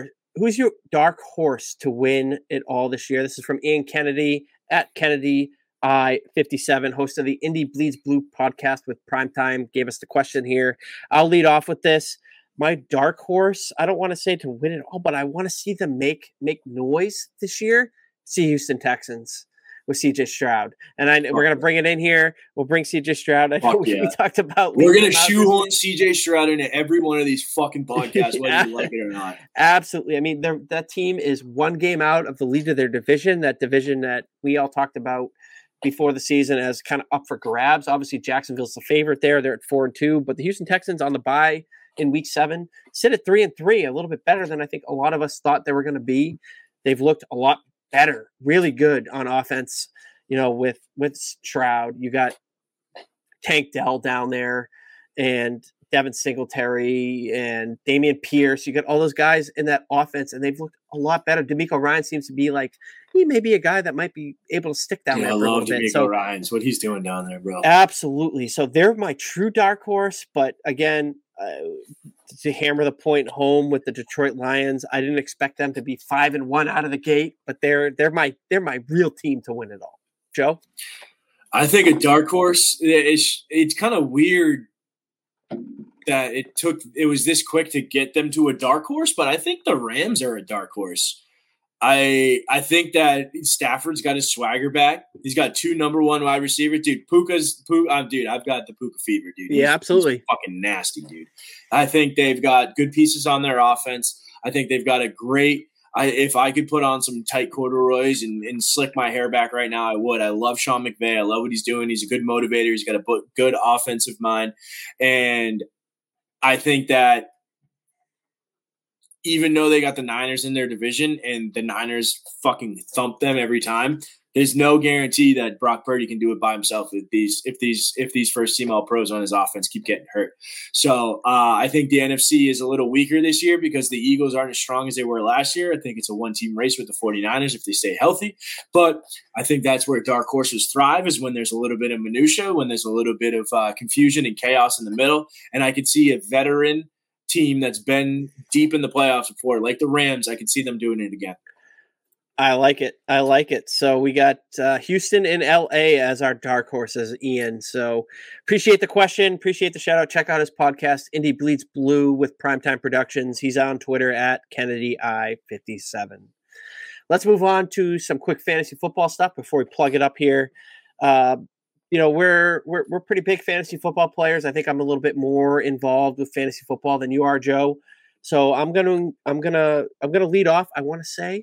dark horse to win it all this year? This is from Ian Kennedy at Kennedy I-57, host of the Indy Bleeds Blue podcast with Primetime. Gave us the question here. I'll lead off with this. My dark horse, I don't want to say to win it all, but I want to see them make noise this year. See Houston Texans with CJ Stroud. And we're going to bring it in here. We'll bring CJ Stroud. I know we talked about. We're going to shoehorn CJ Stroud into every one of these fucking podcasts, whether you like it or not. Absolutely. I mean, that team is one game out of the lead of their division, that division that we all talked about before the season as kind of up for grabs. Obviously, Jacksonville's the favorite there. They're at 4-2, but the Houston Texans on the bye in week 7 sit at 3-3, a little bit better than I think a lot of us thought they were going to be. They've looked a lot better, really good on offense, with Stroud. You got Tank Dell down there and Devin Singletary and Dameon Pierce. You got all those guys in that offense, and they've looked a lot better. DeMeco Ryan seems to be like, he may be a guy that might be able to stick down there for a little bit. DeMeco Ryan's what he's doing down there, bro. Absolutely. So they're my true dark horse, but again, to hammer the point home with the Detroit Lions, I didn't expect them to be 5-1 out of the gate, but they're my real team to win it all. Joe? I think a dark horse, it's kind of weird that it was this quick to get them to a dark horse, but I think the Rams are a dark horse. I think that Stafford's got his swagger back. He's got 2 number 1 wide receivers. Dude, I've got the Puka fever, dude. Yeah, absolutely. He's fucking nasty, dude. I think they've got good pieces on their offense. I think they've got a great if I could put on some tight corduroys and slick my hair back right now, I would. I love Sean McVay. I love what he's doing. He's a good motivator. He's got a good offensive mind. And I think that even though they got the Niners in their division and the Niners fucking thump them every time, there's no guarantee that Brock Purdy can do it by himself if these first team all pros on his offense keep getting hurt. So I think the NFC is a little weaker this year because the Eagles aren't as strong as they were last year. I think it's a one-team race with the 49ers if they stay healthy. But I think that's where dark horses thrive, is when there's a little bit of minutia, when there's a little bit of confusion and chaos in the middle. And I could see a veteran team that's been deep in the playoffs before, like the Rams. I could see them doing it again. I like it. So we got Houston and LA as our dark horses, Ian. So appreciate the question. Appreciate the shout out. Check out his podcast, Indy Bleeds Blue with Primetime Productions. He's on Twitter at Kennedy I-57. Let's move on to some quick fantasy football stuff before we plug it up here. We're pretty big fantasy football players. I think I'm a little bit more involved with fantasy football than you are, Joe. So I'm gonna lead off. I want to say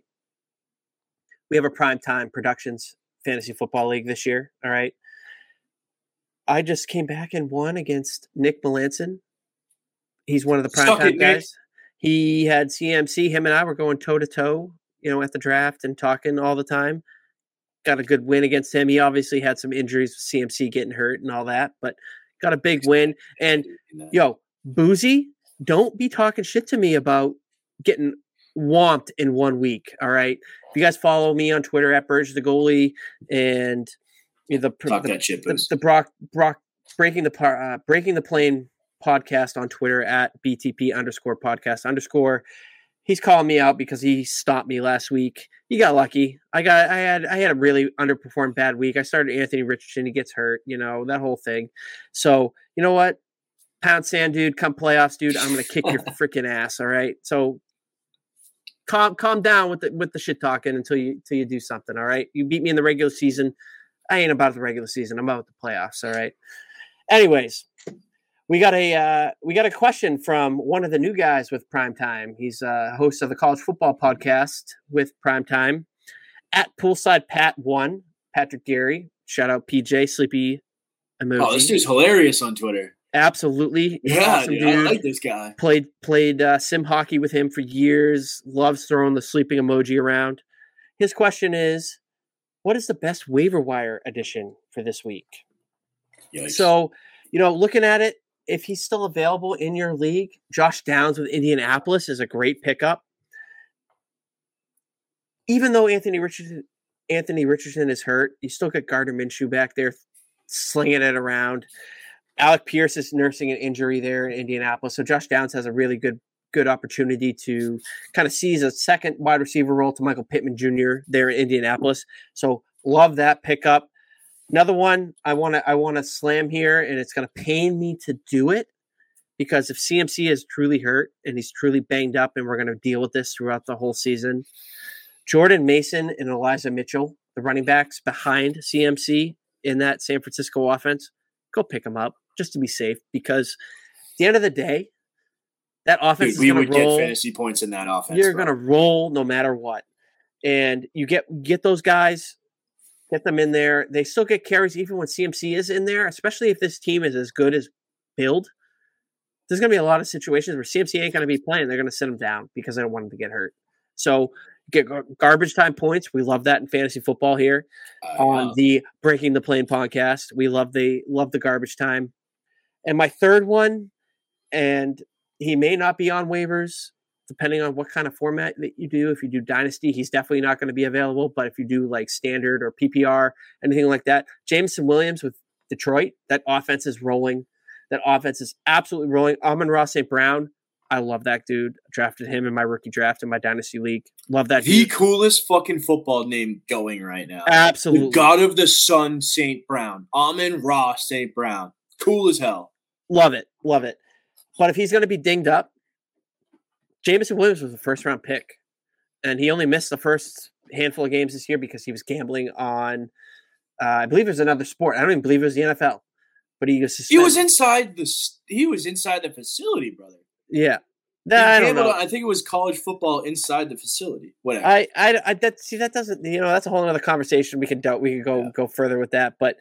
we have a Primetime Productions Fantasy Football League this year. All right. I just came back and won against Nick Melanson. He's one of the Suck primetime it, guys. Nick. He had CMC. Him and I were going toe to toe, at the draft and talking all the time. Got a good win against him. He obviously had some injuries with CMC getting hurt and all that, but got a big win. And Boozy, don't be talking shit to me about getting whomped in 1 week. All right. If you guys follow me on Twitter at Burge the Goalie and the Brock breaking the plane podcast on Twitter at BTP_podcast_. He's calling me out because he stopped me last week. He got lucky. I had a really underperformed bad week. I started Anthony Richardson. He gets hurt, that whole thing. So you know what? Pound sand, dude. Come playoffs, dude. I'm gonna kick your freaking ass. All right. So calm down with the shit talking until you do something. All right. You beat me in the regular season. I ain't about the regular season. I'm about the playoffs. All right. Anyways, we got a question from one of the new guys with Primetime. He's a host of the college football podcast with Primetime at Poolside Pat 1, Patrick Gary. Shout out PJ, sleepy emoji. Oh, this dude's hilarious on Twitter. Absolutely. Yeah, awesome dude. dude. I like this guy. Played sim hockey with him for years. Loves throwing the sleeping emoji around. His question is, what is the best waiver wire addition for this week? Yikes. So, looking at it, if he's still available in your league, Josh Downs with Indianapolis is a great pickup. Even though Anthony Richardson is hurt, you still got Gardner Minshew back there slinging it around. Alec Pierce is nursing an injury there in Indianapolis. So Josh Downs has a really good opportunity to kind of seize a second wide receiver role to Michael Pittman Jr. there in Indianapolis. So love that pickup. Another one I want to slam here, and it's going to pain me to do it because if CMC is truly hurt and he's truly banged up, and we're going to deal with this throughout the whole season, Jordan Mason and Elijah Mitchell, the running backs behind CMC in that San Francisco offense, go pick them up just to be safe because at the end of the day, that offense is going to roll. We would get fantasy points in that offense. You're going to roll no matter what. And you get those guys, get them in there. They still get carries even when CMC is in there, especially if this team is as good as build. There's going to be a lot of situations where CMC ain't going to be playing. They're going to sit him down because they don't want him to get hurt. So get garbage time points. We love that in fantasy football here on the Breaking the Plane podcast. We love the garbage time. And my third one, and he may not be on waivers, depending on what kind of format that you do. If you do Dynasty, he's definitely not going to be available. But if you do like Standard or PPR, anything like that, Jameson Williams with Detroit, that offense is rolling. That offense is absolutely rolling. Amon-Ra St. Brown, I love that dude. I drafted him in my rookie draft in my Dynasty League. Love that dude. The coolest fucking football name going right now. Absolutely. The God of the Sun, St. Brown. Amon-Ra St. Brown. Cool as hell. Love it. Love it. But if he's going to be dinged up, Jameson Williams was the first-round pick, and he only missed the first handful of games this year because he was gambling on, I believe it was another sport. I don't even believe it was the NFL, but he was suspended. He was inside the facility, brother. Yeah, I don't know. I think it was college football inside the facility. Whatever. That doesn't. That's a whole other conversation. We could go further with that, but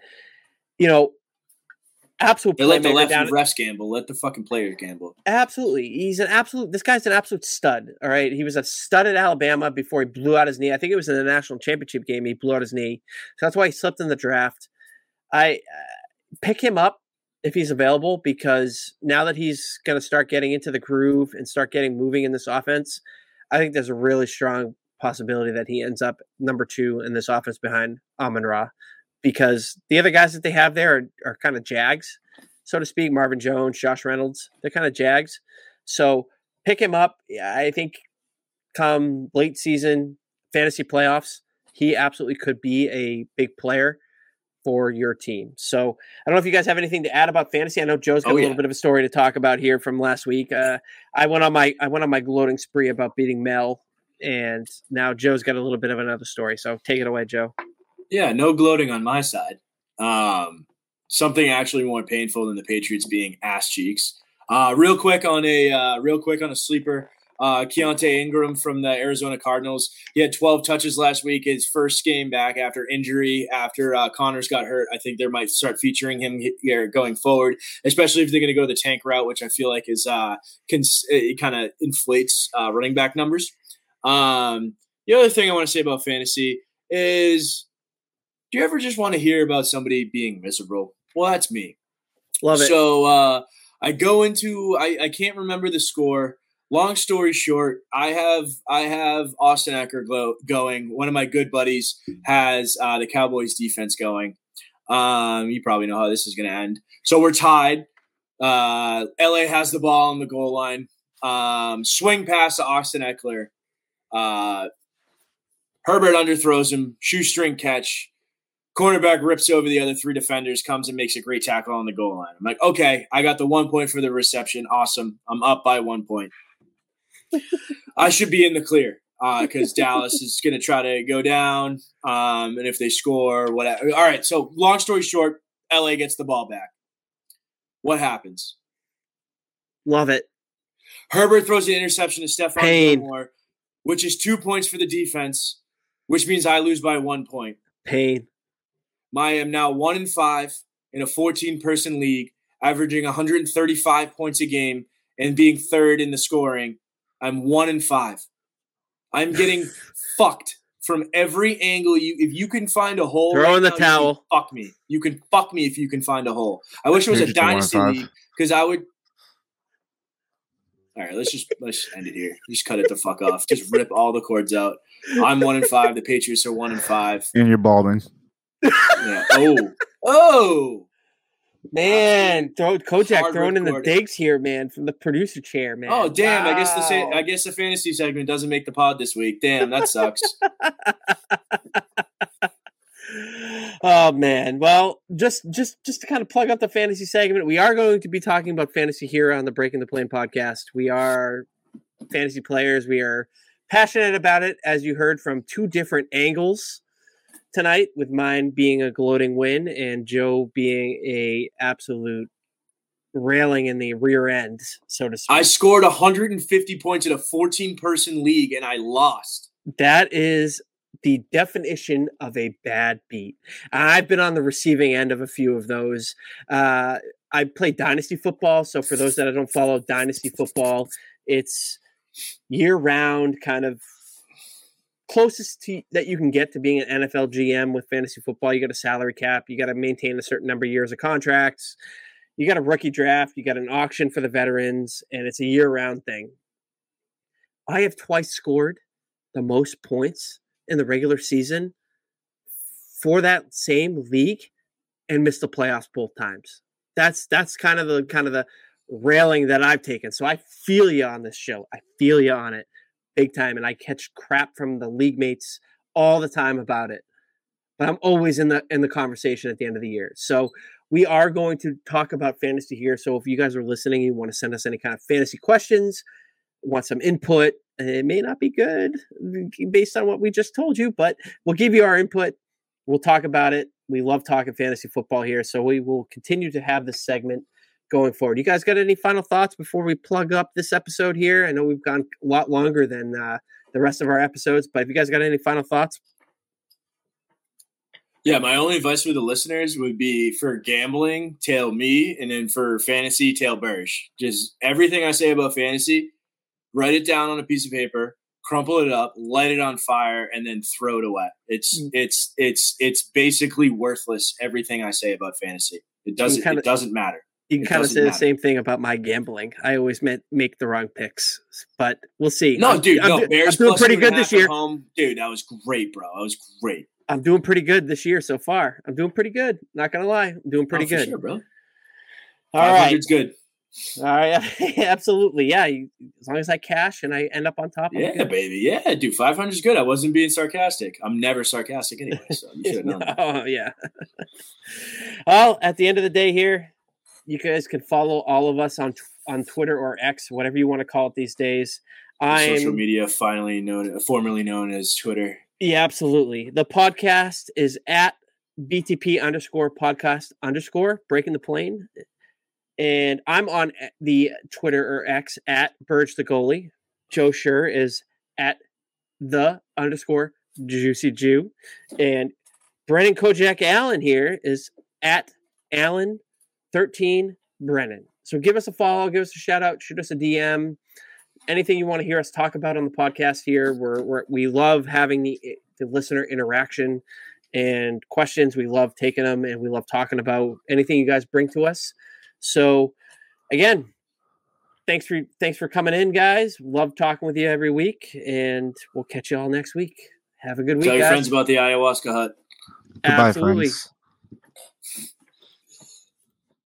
absolute. They let the refs gamble. Let the fucking players gamble. Absolutely, this guy's an absolute stud. All right, he was a stud at Alabama before he blew out his knee. I think it was in the national championship game. He blew out his knee, so that's why he slipped in the draft. I pick him up if he's available because now that he's going to start getting into the groove and start getting moving in this offense, I think there's a really strong possibility that he ends up number 2 in this offense behind Amon-Ra. Because the other guys that they have there are kind of Jags, so to speak. Marvin Jones, Josh Reynolds, they're kind of Jags. So pick him up. I think come late season fantasy playoffs, he absolutely could be a big player for your team. So I don't know if you guys have anything to add about fantasy. I know Joe's got a little bit of a story to talk about here from last week. I went on my gloating spree about beating Mel, and now Joe's got a little bit of another story. So take it away, Joe. Yeah, no gloating on my side. Something actually more painful than the Patriots being ass cheeks. Real quick on a sleeper. Keontae Ingram from the Arizona Cardinals. He had 12 touches last week. His first game back after injury, after Connors got hurt. I think they might start featuring him here going forward, especially if they're going to go the tank route, which I feel like is it kind of inflates running back numbers. The other thing I want to say about fantasy is, do you ever just want to hear about somebody being miserable? Well, that's me. Love it. So I go into I can't remember the score. Long story short, I have Austin Eckler going. One of my good buddies has the Cowboys defense going. You probably know how this is going to end. So we're tied. LA has the ball on the goal line. Swing pass to Austin Eckler. Herbert underthrows him. Shoestring catch. Cornerback rips over the other three defenders, comes and makes a great tackle on the goal line. I'm like, okay, I got the 1 point for the reception. Awesome. I'm up by 1 point. I should be in the clear because Dallas is going to try to go down. And if they score, whatever. All right, so long story short, LA gets the ball back. What happens? Love it. Herbert throws the interception to Stephon Gilmore, which is 2 points for the defense, which means I lose by 1 point. Pain. I am now 1-5 in a 14-person league, averaging 135 points a game and being third in the scoring. I'm 1-5. I'm getting fucked from every angle. If you can find a hole, throw in the towel. Fuck me. You can fuck me if you can find a hole. I wish it was a dynasty league because I would. All right, let's end it here. Just cut it the fuck off. Just rip all the cords out. I'm 1-5. The Patriots are 1-5. And you're balding. Yeah. Oh, man! Kojak throwing in the digs here, man, from the producer chair, man. Oh, damn! Wow. I guess the fantasy segment doesn't make the pod this week. Damn, that sucks. Oh man! Well, just to kind of plug up the fantasy segment, we are going to be talking about fantasy here on the Breaking the Plane podcast. We are fantasy players. We are passionate about it, as you heard from two different angles tonight, with mine being a gloating win and Joe being a absolute railing in the rear end, so to speak. I scored 150 points in a 14-person league and I lost. That is the definition of a bad beat. I've been on the receiving end of a few of those. I play Dynasty football, so for those that don't follow Dynasty football, it's year-round kind of closest to that you can get to being an NFL GM with fantasy football. You got a salary cap. You got to maintain a certain number of years of contracts. You got a rookie draft. You got an auction for the veterans, and it's a year-round thing. I have twice scored the most points in the regular season for that same league and missed the playoffs both times. That's kind of the railing that I've taken. So I feel you on this show. I feel you on it. Big time, and I catch crap from the league mates all the time about it. But I'm always in the conversation at the end of the year. So we are going to talk about fantasy here. So if you guys are listening, you want to send us any kind of fantasy questions, want some input, it may not be good based on what we just told you, but we'll give you our input. We'll talk about it. We love talking fantasy football here, so we will continue to have this segment going forward. You guys got any final thoughts before we plug up this episode here? I know we've gone a lot longer than the rest of our episodes, but if you guys got any final thoughts? Yeah, my only advice for the listeners would be for gambling, tail me, and then for fantasy, tail Burge. Just everything I say about fantasy, write it down on a piece of paper, crumple it up, light it on fire, and then throw it away. It's basically worthless. Everything I say about fantasy, it doesn't matter. You can kind of say the same thing about my gambling. I always make the wrong picks, but we'll see. No, Bears I'm doing pretty good this year. Home. Dude, that was great, bro. That was great. I'm doing pretty good this year so far. I'm doing pretty good. Not going to lie. I'm doing pretty good. For sure, bro. All right. It's good. All right. Absolutely. Yeah. As long as I cash and I end up on top. Yeah, baby. Yeah, dude. 500 is good. I wasn't being sarcastic. I'm never sarcastic anyway, so you should have known that. Oh, yeah. Well, at the end of the day here, you guys can follow all of us on Twitter or X, whatever you want to call it these days. Social media, formerly known as Twitter. Yeah, absolutely. The podcast is at BTP_podcast_ Breaking the Plane. And I'm on the Twitter or X at Burge the Goalie. Joe Schur is at _JuicyJew. And Brennan Kojak Allen here is at Allen13Brennan. So give us a follow, give us a shout out, shoot us a DM. Anything you want to hear us talk about on the podcast here. We love having the listener interaction and questions. We love taking them, and we love talking about anything you guys bring to us. So again, thanks for coming in, guys. Love talking with you every week, and we'll catch you all next week. Have a good week, Tell your guys. friends about the ayahuasca hut. Goodbye, Absolutely. friends.